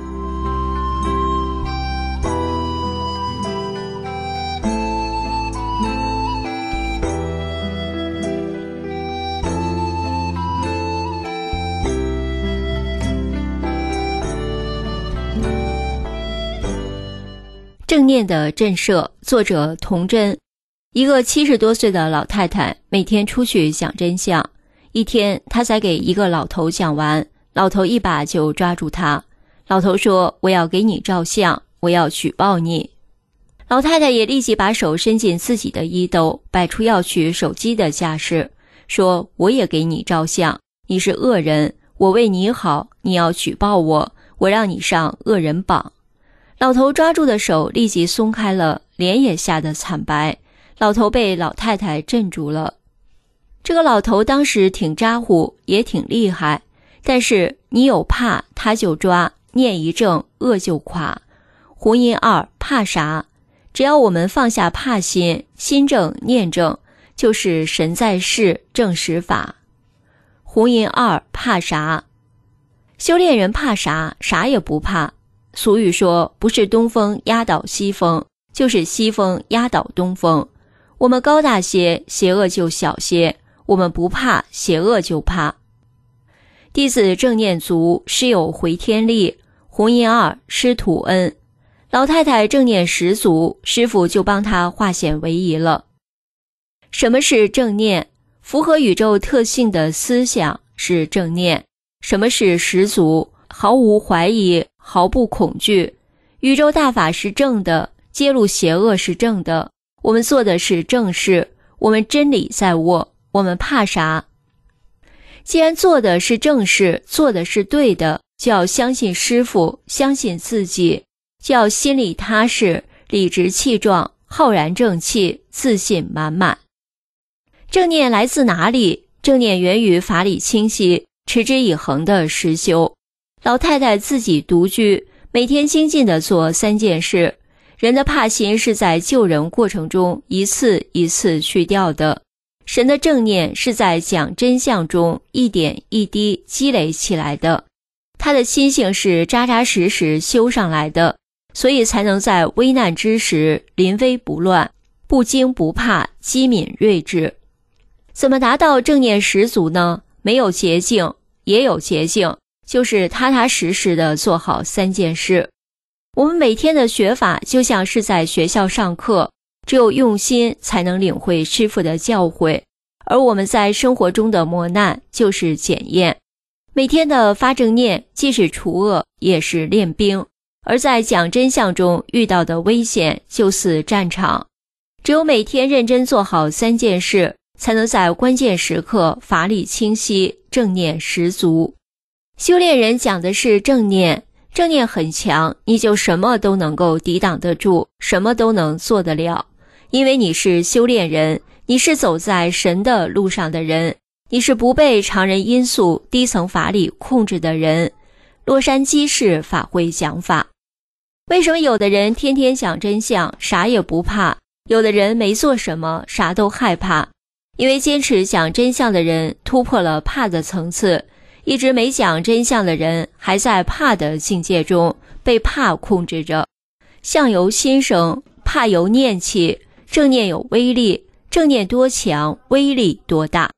正念的震慑，作者童真。一个70多岁的老太太每天出去讲真相，一天她才给一个老头讲完，老头一把就抓住她。老头说，我要给你照相，我要举报你。老太太也立即把手伸进自己的衣兜，摆出要取手机的架势，说，我也给你照相，你是恶人，我为你好，你要举报我，我让你上恶人榜。老头抓住的手立即松开了，脸也吓得惨白。老头被老太太镇住了。这个老头当时挺咋呼，也挺厉害，但是你有怕他就抓，念一正恶就垮。红音2怕啥？只要我们放下怕心，心正念正，就是神在世正实法。红音2怕啥？修炼人怕啥？啥也不怕。俗语说，不是东风压倒西风，就是西风压倒东风。我们高大些，邪恶就小些，我们不怕，邪恶就怕。弟子正念足，师有回天力。红音2师徒恩。老太太正念十足，师父就帮她化险为夷了。什么是正念？符合宇宙特性的思想是正念。什么是十足？毫无怀疑，毫不恐惧。 宇宙大法是正的，揭露邪恶是正的，我们做的是正事，我们真理在握，我们怕啥？既然做的是正事，做的是对的，就要相信师父，相信自己，就要心里踏实，理直气壮，浩然正气，自信满满。正念来自哪里？正念源于法理清晰，持之以恒的实修。老太太自己独居，每天精进地做3件事。人的怕心是在救人过程中一次一次去掉的，神的正念是在讲真相中一点一滴积累起来的，他的心性是扎扎实实修上来的，所以才能在危难之时临危不乱，不惊不怕，机敏睿智。怎么达到正念十足呢？没有捷径，也有捷径，就是踏踏实实地做好3件事。我们每天的学法就像是在学校上课，只有用心才能领会师父的教诲，而我们在生活中的磨难就是检验。每天的发正念既是除恶，也是练兵，而在讲真相中遇到的危险就似战场。只有每天认真做好3件事，才能在关键时刻法理清晰，正念十足。修炼人讲的是正念，正念很强，你就什么都能够抵挡得住，什么都能做得了。因为你是修炼人，你是走在神的路上的人，你是不被常人因素、低层法理控制的人。洛杉矶市法会讲法。为什么有的人天天讲真相，啥也不怕，有的人没做什么，啥都害怕？因为坚持讲真相的人突破了怕的层次，一直没讲真相的人还在怕的境界中，被怕控制着。相由心生，怕由念起，正念有威力，正念多强，威力多大。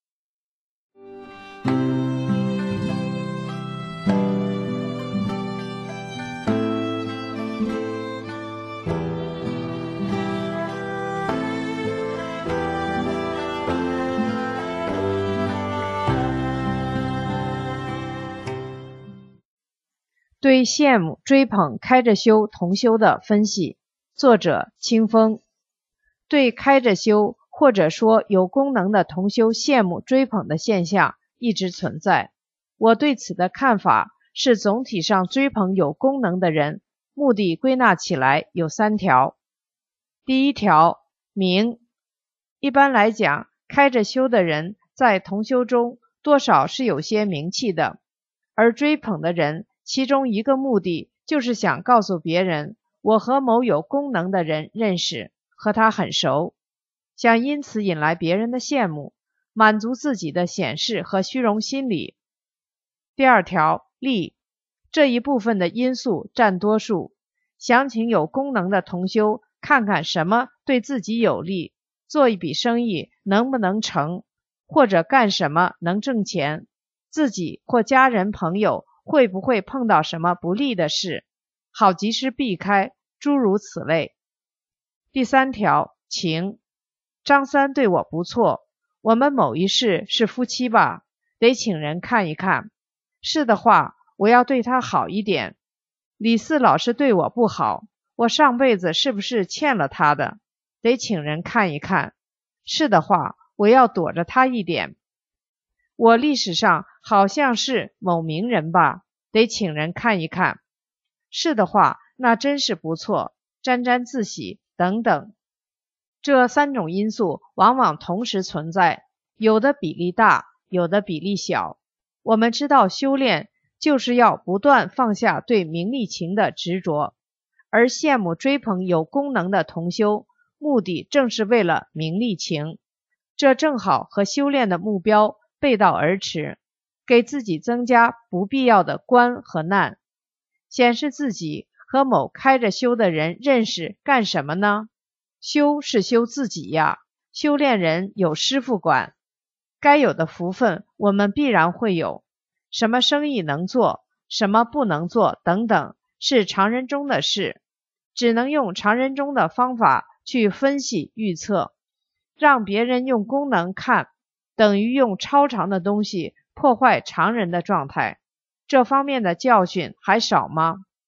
对羡慕、追捧开着修同修的分析，作者清风。对开着修或者说有功能的同修羡慕追捧的现象一直存在。我对此的看法是，总体上追捧有功能的人，目的归纳起来有3条。第一条，名。一般来讲，开着修的人在同修中多少是有些名气的，而追捧的人其中一个目的就是想告诉别人，我和某有功能的人认识，和他很熟，想因此引来别人的羡慕，满足自己的显示和虚荣心理。第二条，利。这一部分的因素占多数，想请有功能的同修看看什么对自己有利，做一笔生意能不能成，或者干什么能挣钱，自己或家人朋友会不会碰到什么不利的事，好及时避开，诸如此类。第3条，情。张三对我不错，我们某一世是夫妻吧，得请人看一看，是的话我要对他好一点。李四老是对我不好，我上辈子是不是欠了他的，得请人看一看，是的话我要躲着他一点。我历史上好像是某名人吧，得请人看一看，是的话那真是不错，沾沾自喜等等。这3种因素往往同时存在，有的比例大，有的比例小。我们知道修炼就是要不断放下对名利情的执着，而羡慕追捧有功能的同修，目的正是为了名利情，这正好和修炼的目标背道而驰，给自己增加不必要的关和难。显示自己和某开着修的人认识干什么呢？修是修自己呀，修炼人有师父管，该有的福分我们必然会有，什么生意能做，什么不能做等等，是常人中的事，只能用常人中的方法去分析预测。让别人用功能看，等于用超常的东西破坏常人的状态，这方面的教训还少吗？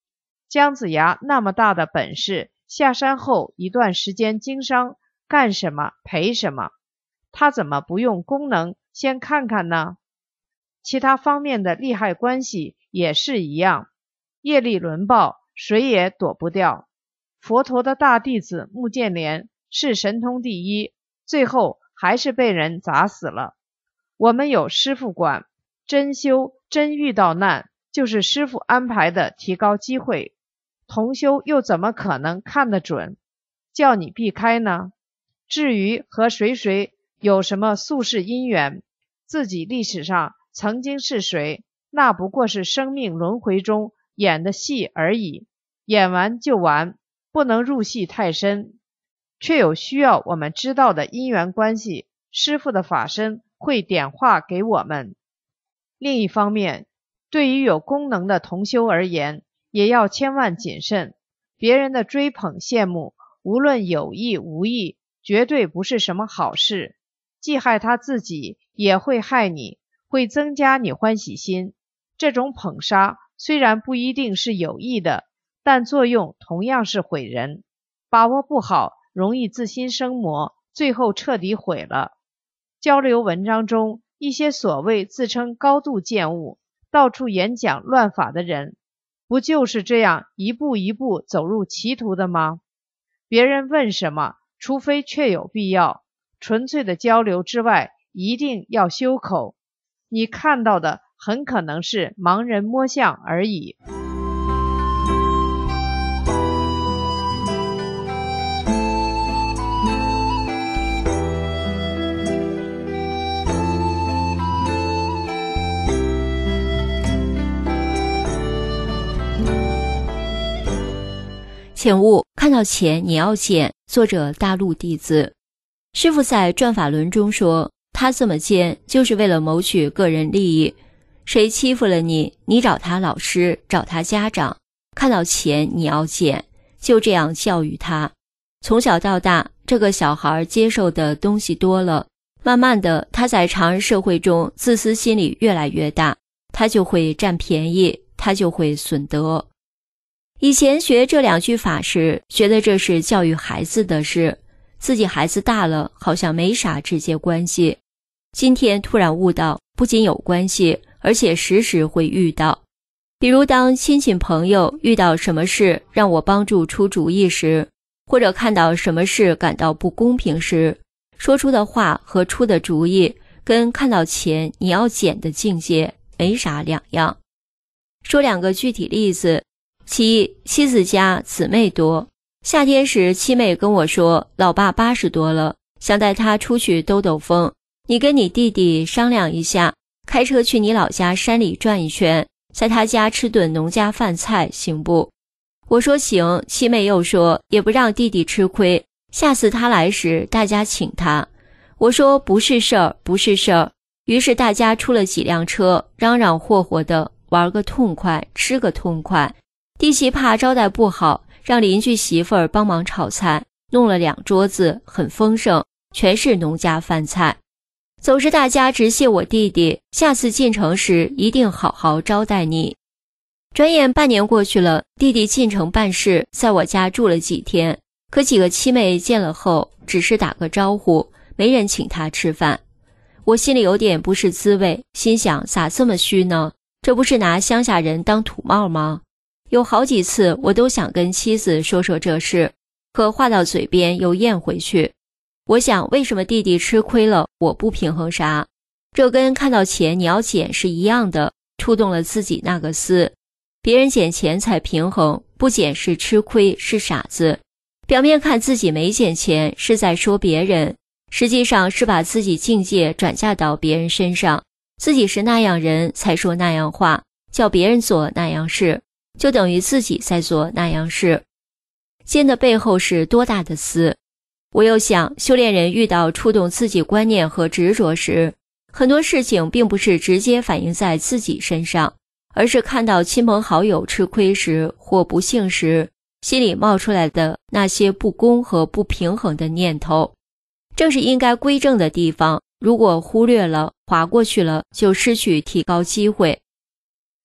姜子牙那么大的本事，下山后一段时间经商，干什么赔什么，他怎么不用功能先看看呢？其他方面的利害关系也是一样，业力轮报，谁也躲不掉。佛陀的大弟子目犍连是神通第一，最后还是被人砸死了。我们有师父管，真修真遇到难，就是师父安排的提高机会。同修又怎么可能看得准，叫你避开呢？至于和谁有什么宿世因缘，自己历史上曾经是谁，那不过是生命轮回中演的戏而已，演完就完，不能入戏太深。却有需要我们知道的因缘关系，师父的法身会点化给我们。另一方面，对于有功能的同修而言，也要千万谨慎，别人的追捧羡慕，无论有意无意，绝对不是什么好事，既害他自己，也会害你，会增加你欢喜心。这种捧杀虽然不一定是有意的，但作用同样是毁人，把握不好，容易自心生魔，最后彻底毁了。交流文章中，一些所谓自称高度见悟，到处演讲乱法的人，不就是这样一步一步走入歧途的吗？别人问什么，除非确有必要，纯粹的交流之外，一定要修口。你看到的很可能是盲人摸象而已。 请勿看到钱你要捡。作者大陆弟子。师父在转法轮中说，他这么奸就是为了谋取个人利益，谁欺负了你，你找他老师，找他家长，看到钱你要捡，就这样教育他。从小到大，这个小孩接受的东西多了，慢慢的他在常人社会中自私心理越来越大，他就会占便宜，他就会损德。以前学这两句法时，觉得这是教育孩子的事，自己孩子大了，好像没啥直接关系。今天突然悟到，不仅有关系，而且时时会遇到。比如当亲戚朋友遇到什么事让我帮助出主意时，或者看到什么事感到不公平时，说出的话和出的主意，跟看到钱你要捡的境界没啥两样。说两个具体例子。其一，妻子家姊妹多，夏天时七妹跟我说，老爸80多了，想带他出去兜兜风，你跟你弟弟商量一下，开车去你老家山里转一圈，在他家吃顿农家饭菜行不？我说行。七妹又说也不让弟弟吃亏，下次他来时大家请他。我说不是事儿，不是事儿。于是大家出了几辆车，嚷嚷霍霍的玩个痛快，吃个痛快。弟媳怕招待不好，让邻居媳妇儿帮忙炒菜，弄了2桌子，很丰盛，全是农家饭菜。走时大家直谢我弟弟，下次进城时一定好好招待你。转眼半年过去了，弟弟进城办事，在我家住了几天，可几个七妹见了后，只是打个招呼，没人请他吃饭。我心里有点不是滋味，心想咋这么虚呢？这不是拿乡下人当土帽吗？有好几次我都想跟妻子说说这事，可话到嘴边又咽回去。我想为什么弟弟吃亏了，我不平衡啥？这跟看到钱你要捡是一样的，触动了自己那个丝。别人捡钱才平衡，不捡是吃亏，是傻子。表面看自己没捡钱是在说别人，实际上是把自己境界转嫁到别人身上，自己是那样人才说那样话，叫别人做那样事，就等于自己在做那样事。奸的背后是多大的私？我又想，修炼人遇到触动自己观念和执着时，很多事情并不是直接反映在自己身上，而是看到亲朋好友吃亏时或不幸时，心里冒出来的那些不公和不平衡的念头。正是应该归正的地方，如果忽略了，划过去了，就失去提高机会。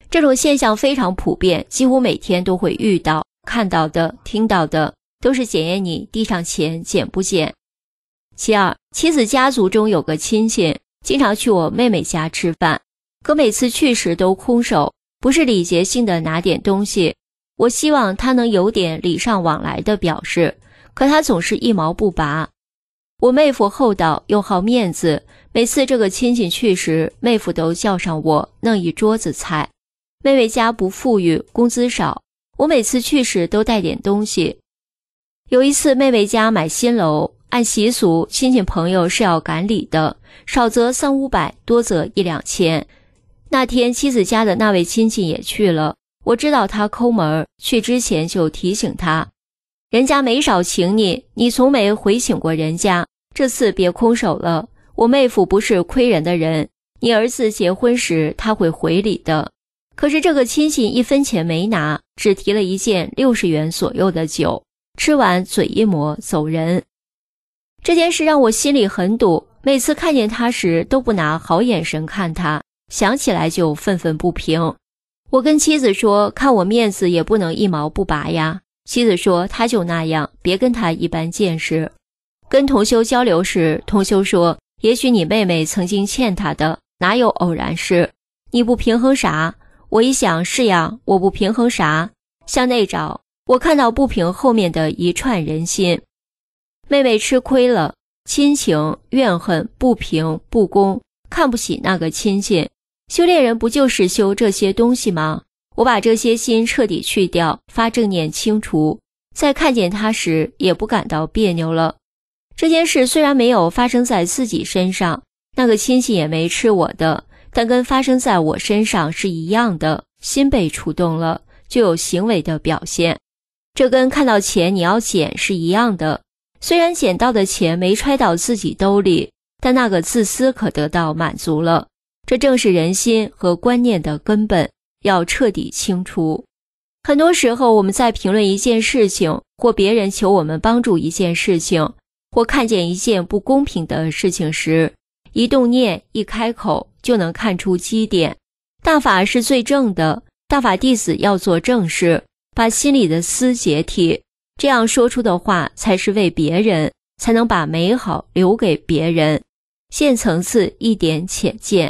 这种现象非常普遍，几乎每天都会遇到，看到的、听到的，都是检验你地上钱捡不捡。其二，妻子家族中有个亲戚，经常去我妹妹家吃饭，可每次去时都空手，不是礼节性的拿点东西。我希望他能有点礼尚往来的表示，可他总是一毛不拔。我妹夫厚道又好面子，每次这个亲戚去时，妹夫都叫上我，弄一桌子菜。妹妹家不富裕，工资少，我每次去时都带点东西。有一次妹妹家买新楼，按习俗亲戚朋友是要赶礼的，少则300-500，多则1-2千。那天妻子家的那位亲戚也去了，我知道他抠门，去之前就提醒他，人家没少请你，你从没回请过人家，这次别空手了。我妹夫不是亏人的人，你儿子结婚时他会回礼的。可是这个亲戚1分钱没拿，只提了一件60元左右的酒，吃完嘴一抹走人。这件事让我心里很堵，每次看见他时都不拿好眼神看他，想起来就愤愤不平。我跟妻子说，看我面子也不能一毛不拔呀。妻子说他就那样，别跟他一般见识。跟同修交流时，同修说也许你妹妹曾经欠他的，哪有偶然事，你不平衡啥？我一想，是呀，我不平衡啥？向内找，我看到不平后面的一串人心。妹妹吃亏了，亲情、怨恨、不平、不公，看不起那个亲戚。修炼人不就是修这些东西吗？我把这些心彻底去掉，发正念清除，在看见他时也不感到别扭了。这件事虽然没有发生在自己身上，那个亲戚也没吃我的，但跟发生在我身上是一样的，心被触动了，就有行为的表现。这跟看到钱你要捡是一样的，虽然捡到的钱没揣到自己兜里，但那个自私可得到满足了。这正是人心和观念的根本，要彻底清除。很多时候我们在评论一件事情，或别人求我们帮助一件事情，或看见一件不公平的事情时，一动念一开口就能看出基点。大法是最正的，大法弟子要做正事，把心里的私解体，这样说出的话才是为别人，才能把美好留给别人。现层次一点浅见。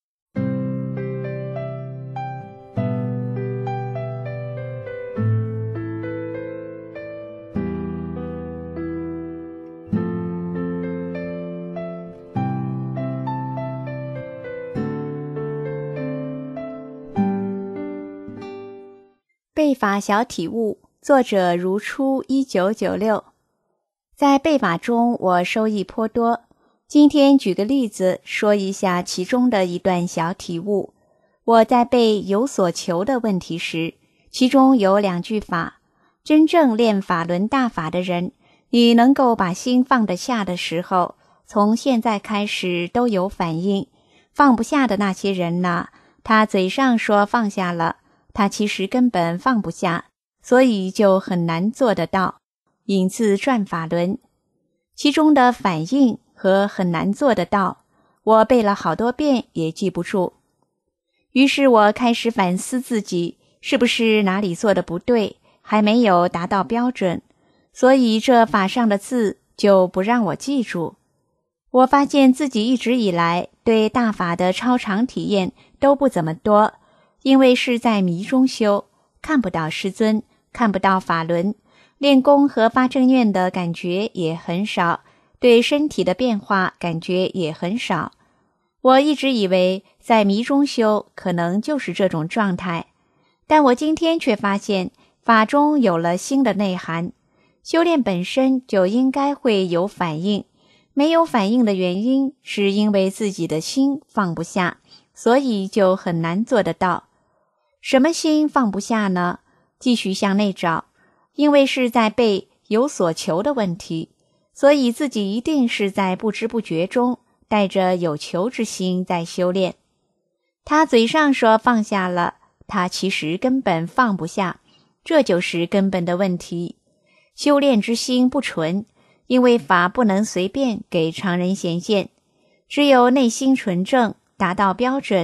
背法小体悟，作者如初1996。在背法中我收益颇多，今天举个例子说一下其中的一段小体悟。我在背有所求的问题时，其中有2句法，真正练法轮大法的人，你能够把心放得下的时候，从现在开始都有反应。放不下的那些人呢，他嘴上说放下了，他其实根本放不下，所以就很难做得到。引自转法轮，其中的反应和很难做得到，我背了好多遍也记不住。于是我开始反思自己，是不是哪里做得不对，还没有达到标准，所以这法上的字就不让我记住。我发现自己一直以来对大法的超常体验都不怎么多，因为是在迷中修，看不到师尊，看不到法轮，练功和发正愿的感觉也很少，对身体的变化感觉也很少。我一直以为在迷中修可能就是这种状态，但我今天却发现法中有了新的内涵。修炼本身就应该会有反应，没有反应的原因是因为自己的心放不下，所以就很难做得到。什么心放不下呢？继续向内找，因为是在背有所求的问题，所以自己一定是在不知不觉中带着有求之心在修炼。他嘴上说放下了，他其实根本放不下，这就是根本的问题。修炼之心不纯，因为法不能随便给常人显现，只有内心纯正，达到标准，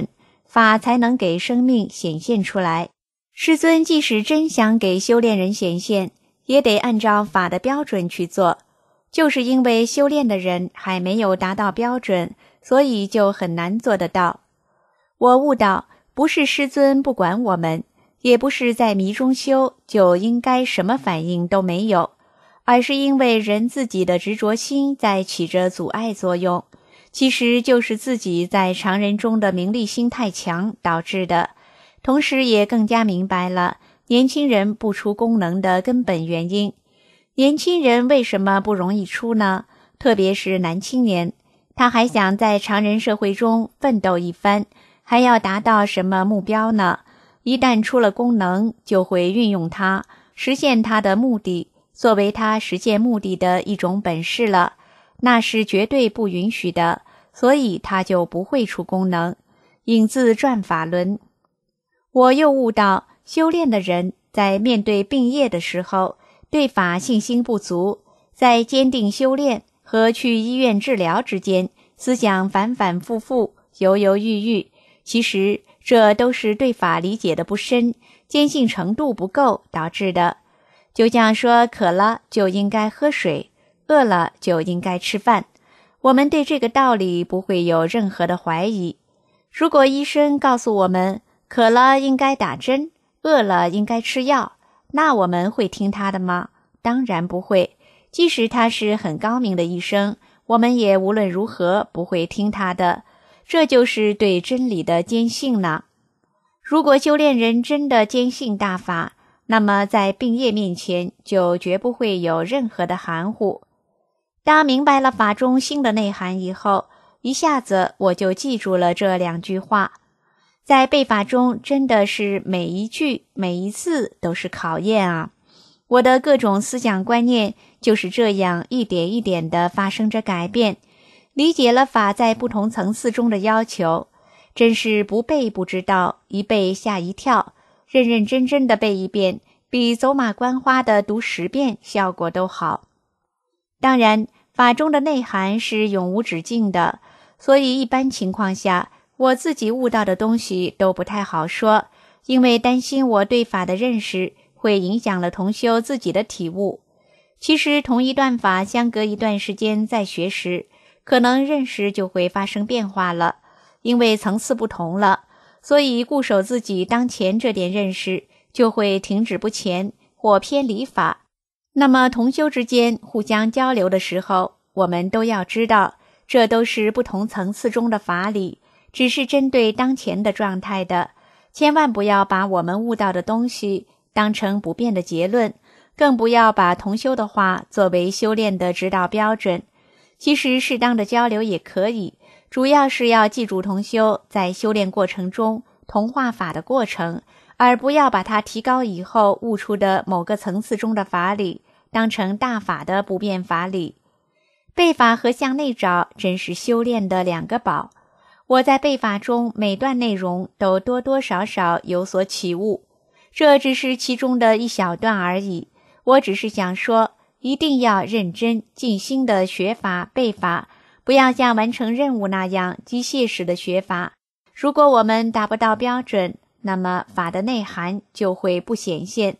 法才能给生命显现出来。师尊即使真想给修炼人显现，也得按照法的标准去做，就是因为修炼的人还没有达到标准，所以就很难做得到。我悟到，不是师尊不管我们，也不是在迷中修就应该什么反应都没有，而是因为人自己的执着心在起着阻碍作用，其实就是自己在常人中的名利心太强导致的。同时也更加明白了年轻人不出功能的根本原因。年轻人为什么不容易出呢？特别是男青年，他还想在常人社会中奋斗一番，还要达到什么目标呢？一旦出了功能，就会运用它，实现他的目的，作为他实现目的的一种本事了，那是绝对不允许的，所以他就不会出功能。引自转法轮。我又悟到，修炼的人在面对病业的时候，对法信心不足，在坚定修炼和去医院治疗之间，思想反反复复，犹犹豫豫。其实这都是对法理解的不深，坚信程度不够导致的。就像说渴了就应该喝水，饿了就应该吃饭，我们对这个道理不会有任何的怀疑。如果医生告诉我们渴了应该打针，饿了应该吃药，那我们会听他的吗？当然不会。即使他是很高明的医生，我们也无论如何不会听他的。这就是对真理的坚信呢。如果修炼人真的坚信大法，那么在病业面前就绝不会有任何的含糊。当明白了法中心的内涵以后，一下子我就记住了这两句话。在背法中，真的是每一句每一字都是考验啊！我的各种思想观念就是这样一点一点地发生着改变，理解了法在不同层次中的要求，真是不背不知道，一背吓一跳，认认真真地背一遍，比走马观花地读10遍效果都好。当然，法中的内涵是永无止境的，所以一般情况下，我自己悟到的东西都不太好说，因为担心我对法的认识会影响了同修自己的体悟。其实同一段法相隔一段时间再学时，可能认识就会发生变化了，因为层次不同了，所以固守自己当前这点认识就会停止不前或偏离法。那么同修之间互相交流的时候，我们都要知道，这都是不同层次中的法理，只是针对当前的状态的，千万不要把我们悟到的东西当成不变的结论，更不要把同修的话作为修炼的指导标准。其实适当的交流也可以，主要是要记住同修在修炼过程中同化法的过程，而不要把它提高以后悟出的某个层次中的法理当成大法的不变法理。背法和向内找真是修炼的两个宝。我在背法中每段内容都多多少少有所启悟，这只是其中的一小段而已。我只是想说，一定要认真尽心的学法背法，不要像完成任务那样机械式的学法。如果我们达不到标准，那么法的内涵就会不显现。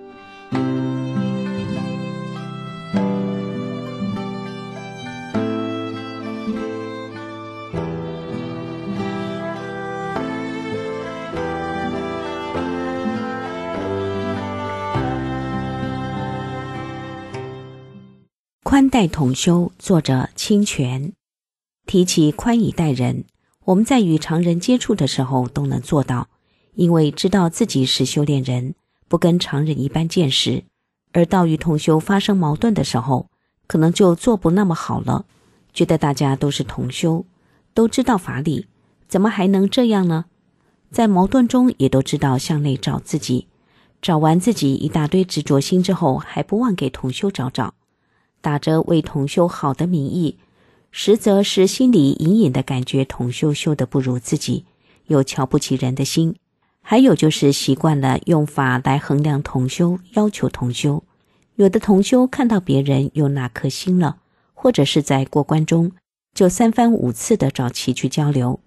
宽待同修，作者清泉。提起宽以待人，我们在与常人接触的时候都能做到，因为知道自己是修炼人，不跟常人一般见识，而到与同修发生矛盾的时候，可能就做不那么好了，觉得大家都是同修，都知道法理，怎么还能这样呢？在矛盾中也都知道向内找自己，找完自己一大堆执着心之后，还不忘给同修找，打着为同修好的名义，实则是心里隐隐的感觉同修修得不如自己，有瞧不起人的心。还有就是习惯了用法来衡量同修，要求同修。有的同修看到别人有哪颗心了，或者是在过关中，就3番5次的找其去交流，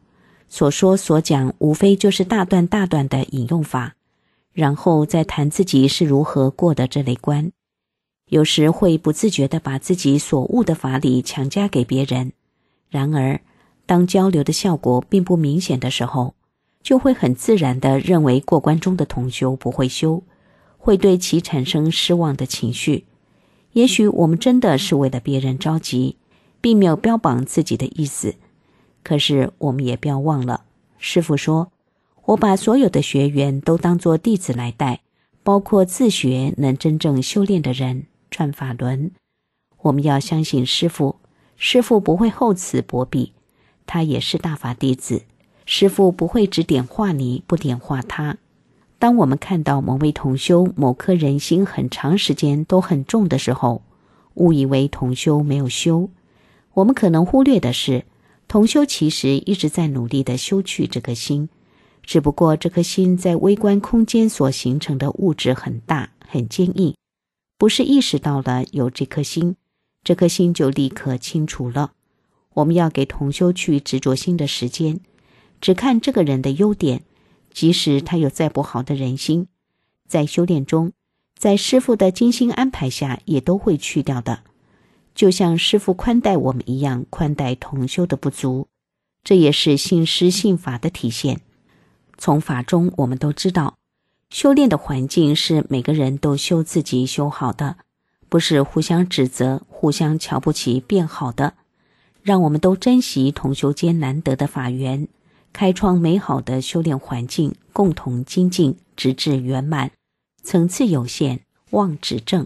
所说所讲无非就是大段大段的引用法，然后再谈自己是如何过的这类观。有时会不自觉地把自己所悟的法理强加给别人，然而当交流的效果并不明显的时候，就会很自然地认为过关中的同修不会修，会对其产生失望的情绪。也许我们真的是为了别人着急，并没有标榜自己的意思，可是我们也不要忘了，师父说，我把所有的学员都当作弟子来带，包括自学能真正修炼的人，转法轮。我们要相信师父，师父不会厚此薄彼，他也是大法弟子，师父不会只点化你，不点化他。当我们看到某位同修某颗人心很长时间都很重的时候，误以为同修没有修。我们可能忽略的是，同修其实一直在努力地修去这颗心，只不过这颗心在微观空间所形成的物质很大很坚硬，不是意识到了有这颗心，这颗心就立刻清除了。我们要给同修去执着心的时间，只看这个人的优点，即使他有再不好的人心，在修炼中，在师父的精心安排下也都会去掉的。就像师父宽待我们一样宽待同修的不足，这也是信师信法的体现。从法中我们都知道，修炼的环境是每个人都修自己修好的，不是互相指责互相瞧不起变好的。让我们都珍惜同修间难得的法缘，开创美好的修炼环境，共同精进，直至圆满。层次有限，望指正。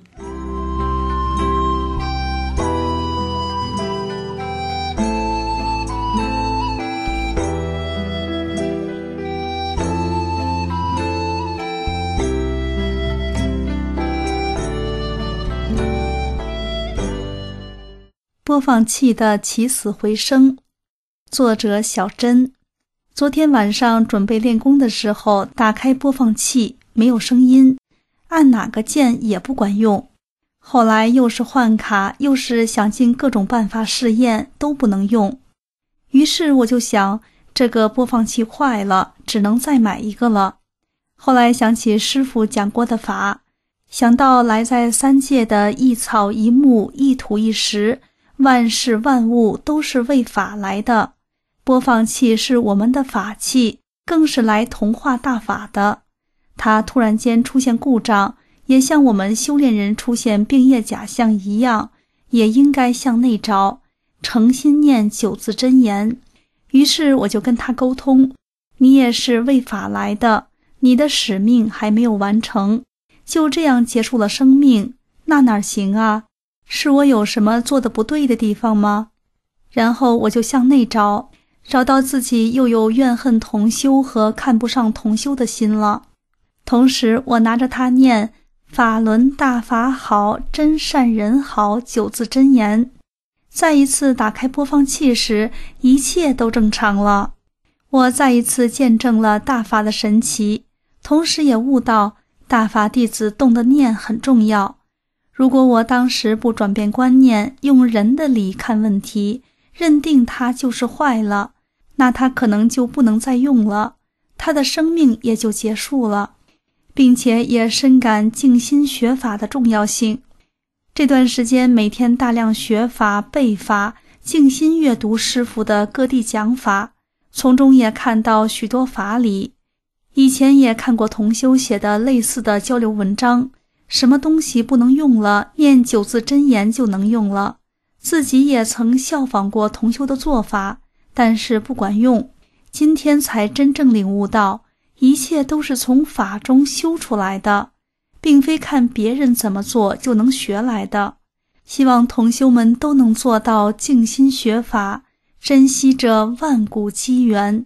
播放器的起死回生，作者小珍。昨天晚上准备练功的时候，打开播放器没有声音，按哪个键也不管用。后来又是换卡，又是想尽各种办法试验，都不能用。于是我就想，这个播放器坏了，只能再买一个了。后来想起师父讲过的法，想到来在三界的一草一木一土一石，万事万物都是为法来的，播放器是我们的法器，更是来同化大法的。它突然间出现故障，也像我们修炼人出现病业假象一样，也应该向内找，诚心念9字真言。于是我就跟他沟通，你也是为法来的，你的使命还没有完成，就这样结束了生命，那哪行啊？是我有什么做的不对的地方吗？然后我就向内找，找到自己又有怨恨同修和看不上同修的心了。同时我拿着它念法轮大法好，真善人好9字真言。再一次打开播放器时，一切都正常了。我再一次见证了大法的神奇，同时也悟到大法弟子动的念很重要。如果我当时不转变观念，用人的理看问题，认定它就是坏了，那它可能就不能再用了，它的生命也就结束了，并且也深感静心学法的重要性。这段时间每天大量学法背法，静心阅读师父的各地讲法，从中也看到许多法理。以前也看过同修写的类似的交流文章，什么东西不能用了，念9字真言就能用了。自己也曾效仿过同修的做法，但是不管用。今天才真正领悟到，一切都是从法中修出来的，并非看别人怎么做就能学来的。希望同修们都能做到静心学法，珍惜这万古机缘。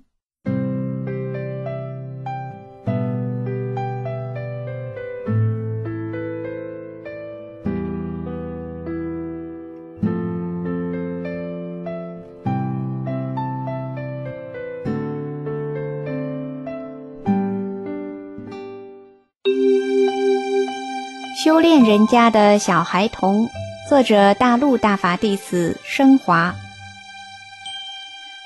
修炼人家的小孩童，作者大陆大法弟子升华。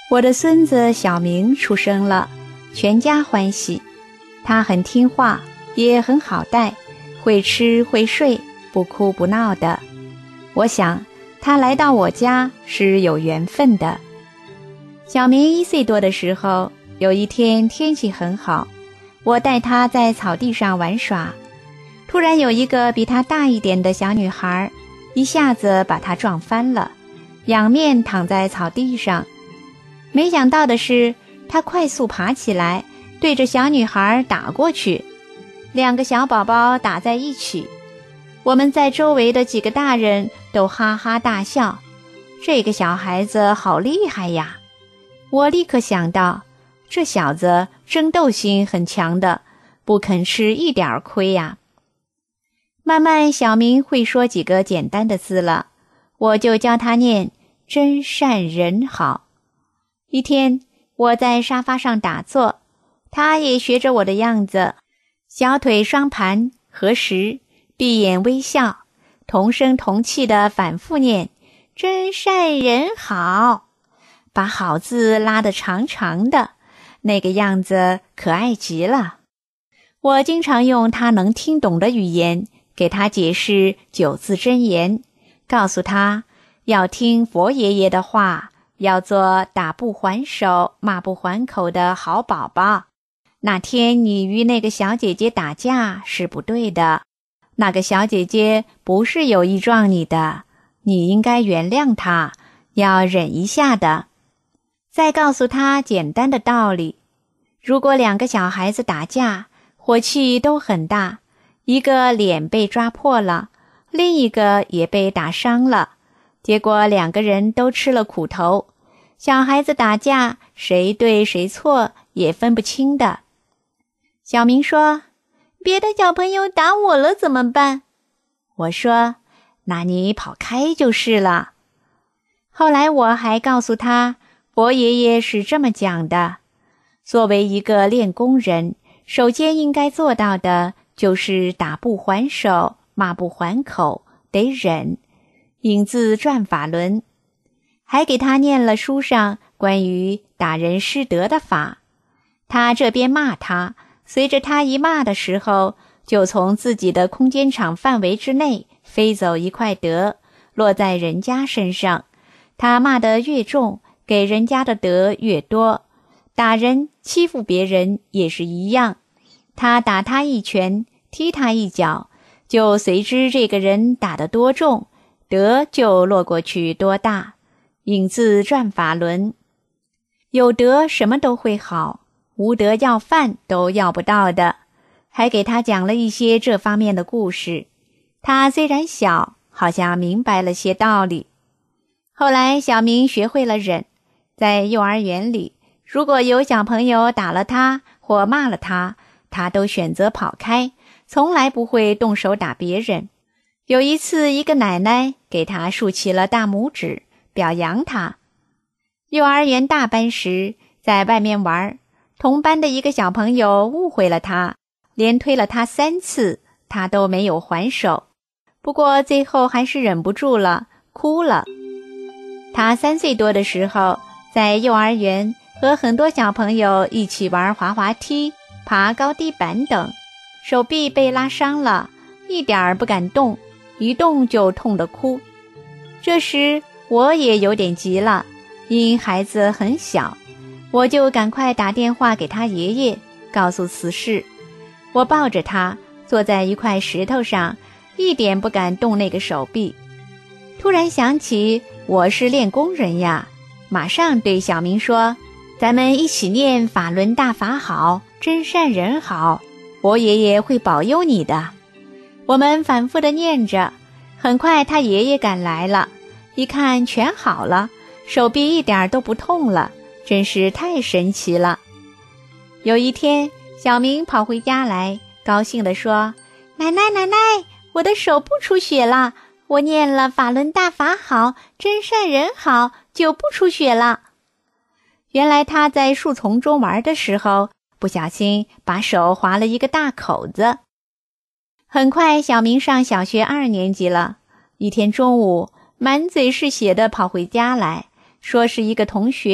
我的孙子小明出生了，全家欢喜。他很听话，也很好带，会吃会睡，不哭不闹的。我想他来到我家是有缘分的。小明1岁多的时候，有一天天气很好，我带他在草地上玩耍，突然有一个比他大一点的小女孩，一下子把他撞翻了，仰面躺在草地上。没想到的是，他快速爬起来，对着小女孩打过去，2个小宝宝打在一起。我们在周围的几个大人都哈哈大笑，这个小孩子好厉害呀！我立刻想到，这小子争斗心很强的，不肯吃一点亏呀。慢慢小明会说几个简单的字了，我就教他念真善人好。一天我在沙发上打坐，他也学着我的样子，小腿双盘合十，闭眼微笑，同声同气地反复念真善人好，把好字拉得长长的，那个样子可爱极了。我经常用他能听懂的语言给他解释9字真言，告诉他要听佛爷爷的话，要做打不还手骂不还口的好宝宝。那天你与那个小姐姐打架是不对的，那个小姐姐不是有意撞你的，你应该原谅她，要忍一下的。再告诉她简单的道理，如果2个小孩子打架，火气都很大，一个脸被抓破了，另一个也被打伤了，结果2个人都吃了苦头，小孩子打架谁对谁错也分不清的。小明说，别的小朋友打我了怎么办？我说，那你跑开就是了。后来我还告诉他，佛爷爷是这么讲的，作为一个练功人，首先应该做到的就是打不还手骂不还口，得忍，引自转法轮。还给他念了书上关于打人失德的法。他这边骂他，随着他一骂的时候，就从自己的空间场范围之内飞走一块德，落在人家身上。他骂得越重，给人家的德越多。打人欺负别人也是一样，他打他一拳，踢他一脚，就随之这个人打得多重，德就落过去多大。引自转法轮。有德什么都会好，无德要饭都要不到的。还给他讲了一些这方面的故事。他虽然小，好像明白了些道理。后来小明学会了忍，在幼儿园里，如果有小朋友打了他或骂了他，他都选择跑开，从来不会动手打别人。有一次，一个奶奶给他竖起了大拇指，表扬他。幼儿园大班时，在外面玩，同班的一个小朋友误会了他，连推了他3次，他都没有还手。不过最后还是忍不住了，哭了。他3岁多的时候，在幼儿园和很多小朋友一起玩滑滑梯、爬高低板等，手臂被拉伤了，一点儿不敢动，一动就痛得哭。这时我也有点急了，因孩子很小，我就赶快打电话给他爷爷，告诉此事。我抱着他坐在一块石头上，一点不敢动那个手臂。突然想起我是练功人呀，马上对小明说，咱们一起念法轮大法好，真善人好，佛爷爷会保佑你的。我们反复地念着，很快他爷爷赶来了，一看全好了，手臂一点都不痛了，真是太神奇了。有一天，小明跑回家来，高兴地说，奶奶，我的手不出血了，我念了法轮大法好，真善人好，就不出血了。原来他在树丛中玩的时候，不小心把手划了一个大口子。很快小明上小学2年级了，一天中午满嘴是血的跑回家来，说是一个同学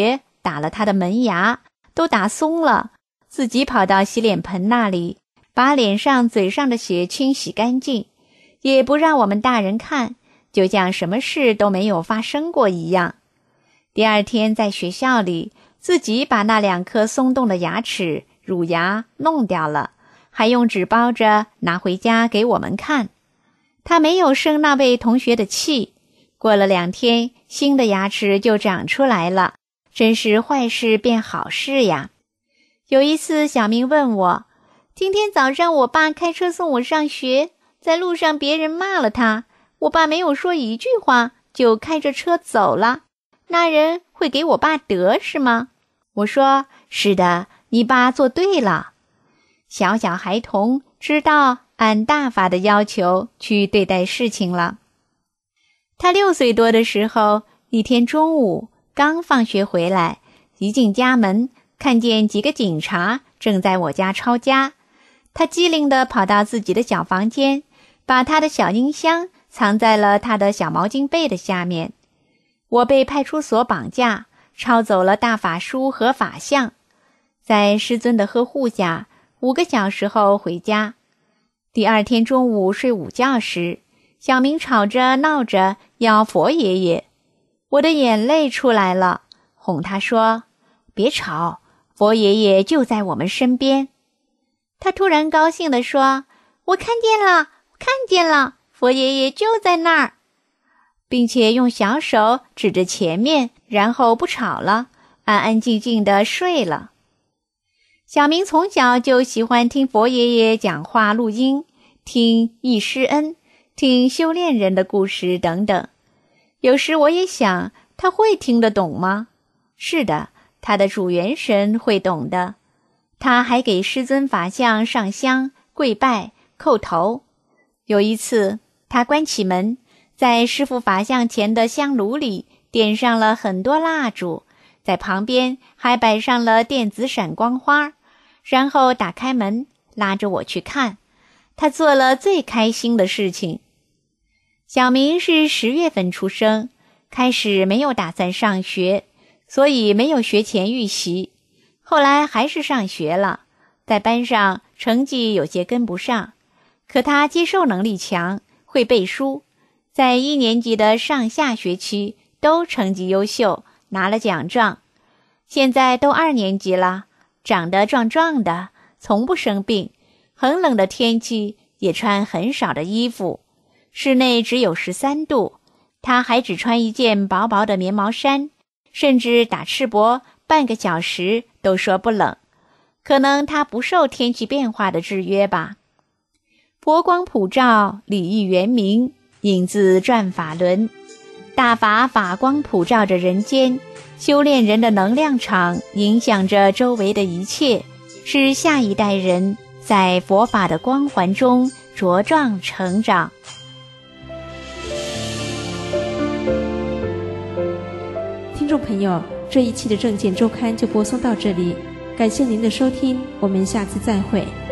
打了他的门牙，都打松了，自己跑到洗脸盆那里，把脸上嘴上的血清洗干净，也不让我们大人看，就像什么事都没有发生过一样。第二天在学校里，自己把那2颗松动的牙齿乳牙弄掉了，还用纸包着拿回家给我们看。他没有生那位同学的气，过了2天，新的牙齿就长出来了，真是坏事变好事呀。有一次，小明问我，今天早上我爸开车送我上学，在路上别人骂了他，我爸没有说一句话，就开着车走了，那人会给我爸得是吗？我说，是的，你爸做对了。小小孩童知道按大法的要求去对待事情了。他6岁多的时候，一天中午刚放学回来，一进家门，看见几个警察正在我家抄家。他机灵地跑到自己的小房间，把他的小音箱藏在了他的小毛巾被的下面。我被派出所绑架，抄走了大法书和法相。在师尊的呵护下，5个小时后回家。第二天中午睡午觉时，小明吵着闹着要佛爷爷，我的眼泪出来了，哄他说，别吵，佛爷爷就在我们身边。他突然高兴地说，我看见了，佛爷爷就在那儿，并且用小手指着前面，然后不吵了，安安静静地睡了。小明从小就喜欢听佛爷爷讲话录音，听忆师恩，听修炼人的故事等等。有时我也想，他会听得懂吗？是的，他的主元神会懂的。他还给师尊法像上香、跪拜、叩头。有一次，他关起门，在师父法像前的香炉里点上了很多蜡烛，在旁边还摆上了电子闪光花，然后打开门，拉着我去看。他做了最开心的事情。小明是10月份出生，开始没有打算上学，所以没有学前预习。后来还是上学了，在班上成绩有些跟不上，可他接受能力强，会背书，在1年级的上下学期都成绩优秀，拿了奖状。现在都2年级了，长得壮壮的，从不生病，很冷的天气也穿很少的衣服，室内只有13度，他还只穿一件薄薄的棉毛衫，甚至打赤膊半个小时都说不冷，可能他不受天气变化的制约吧。佛光普照，礼义圆明，引自转法轮，大法法光普照着人间，修炼人的能量场影响着周围的一切，使下一代人在佛法的光环中茁壮成长。 听众朋友，这一期的证件周刊就播送到这里，感谢您的收听，我们下次再会。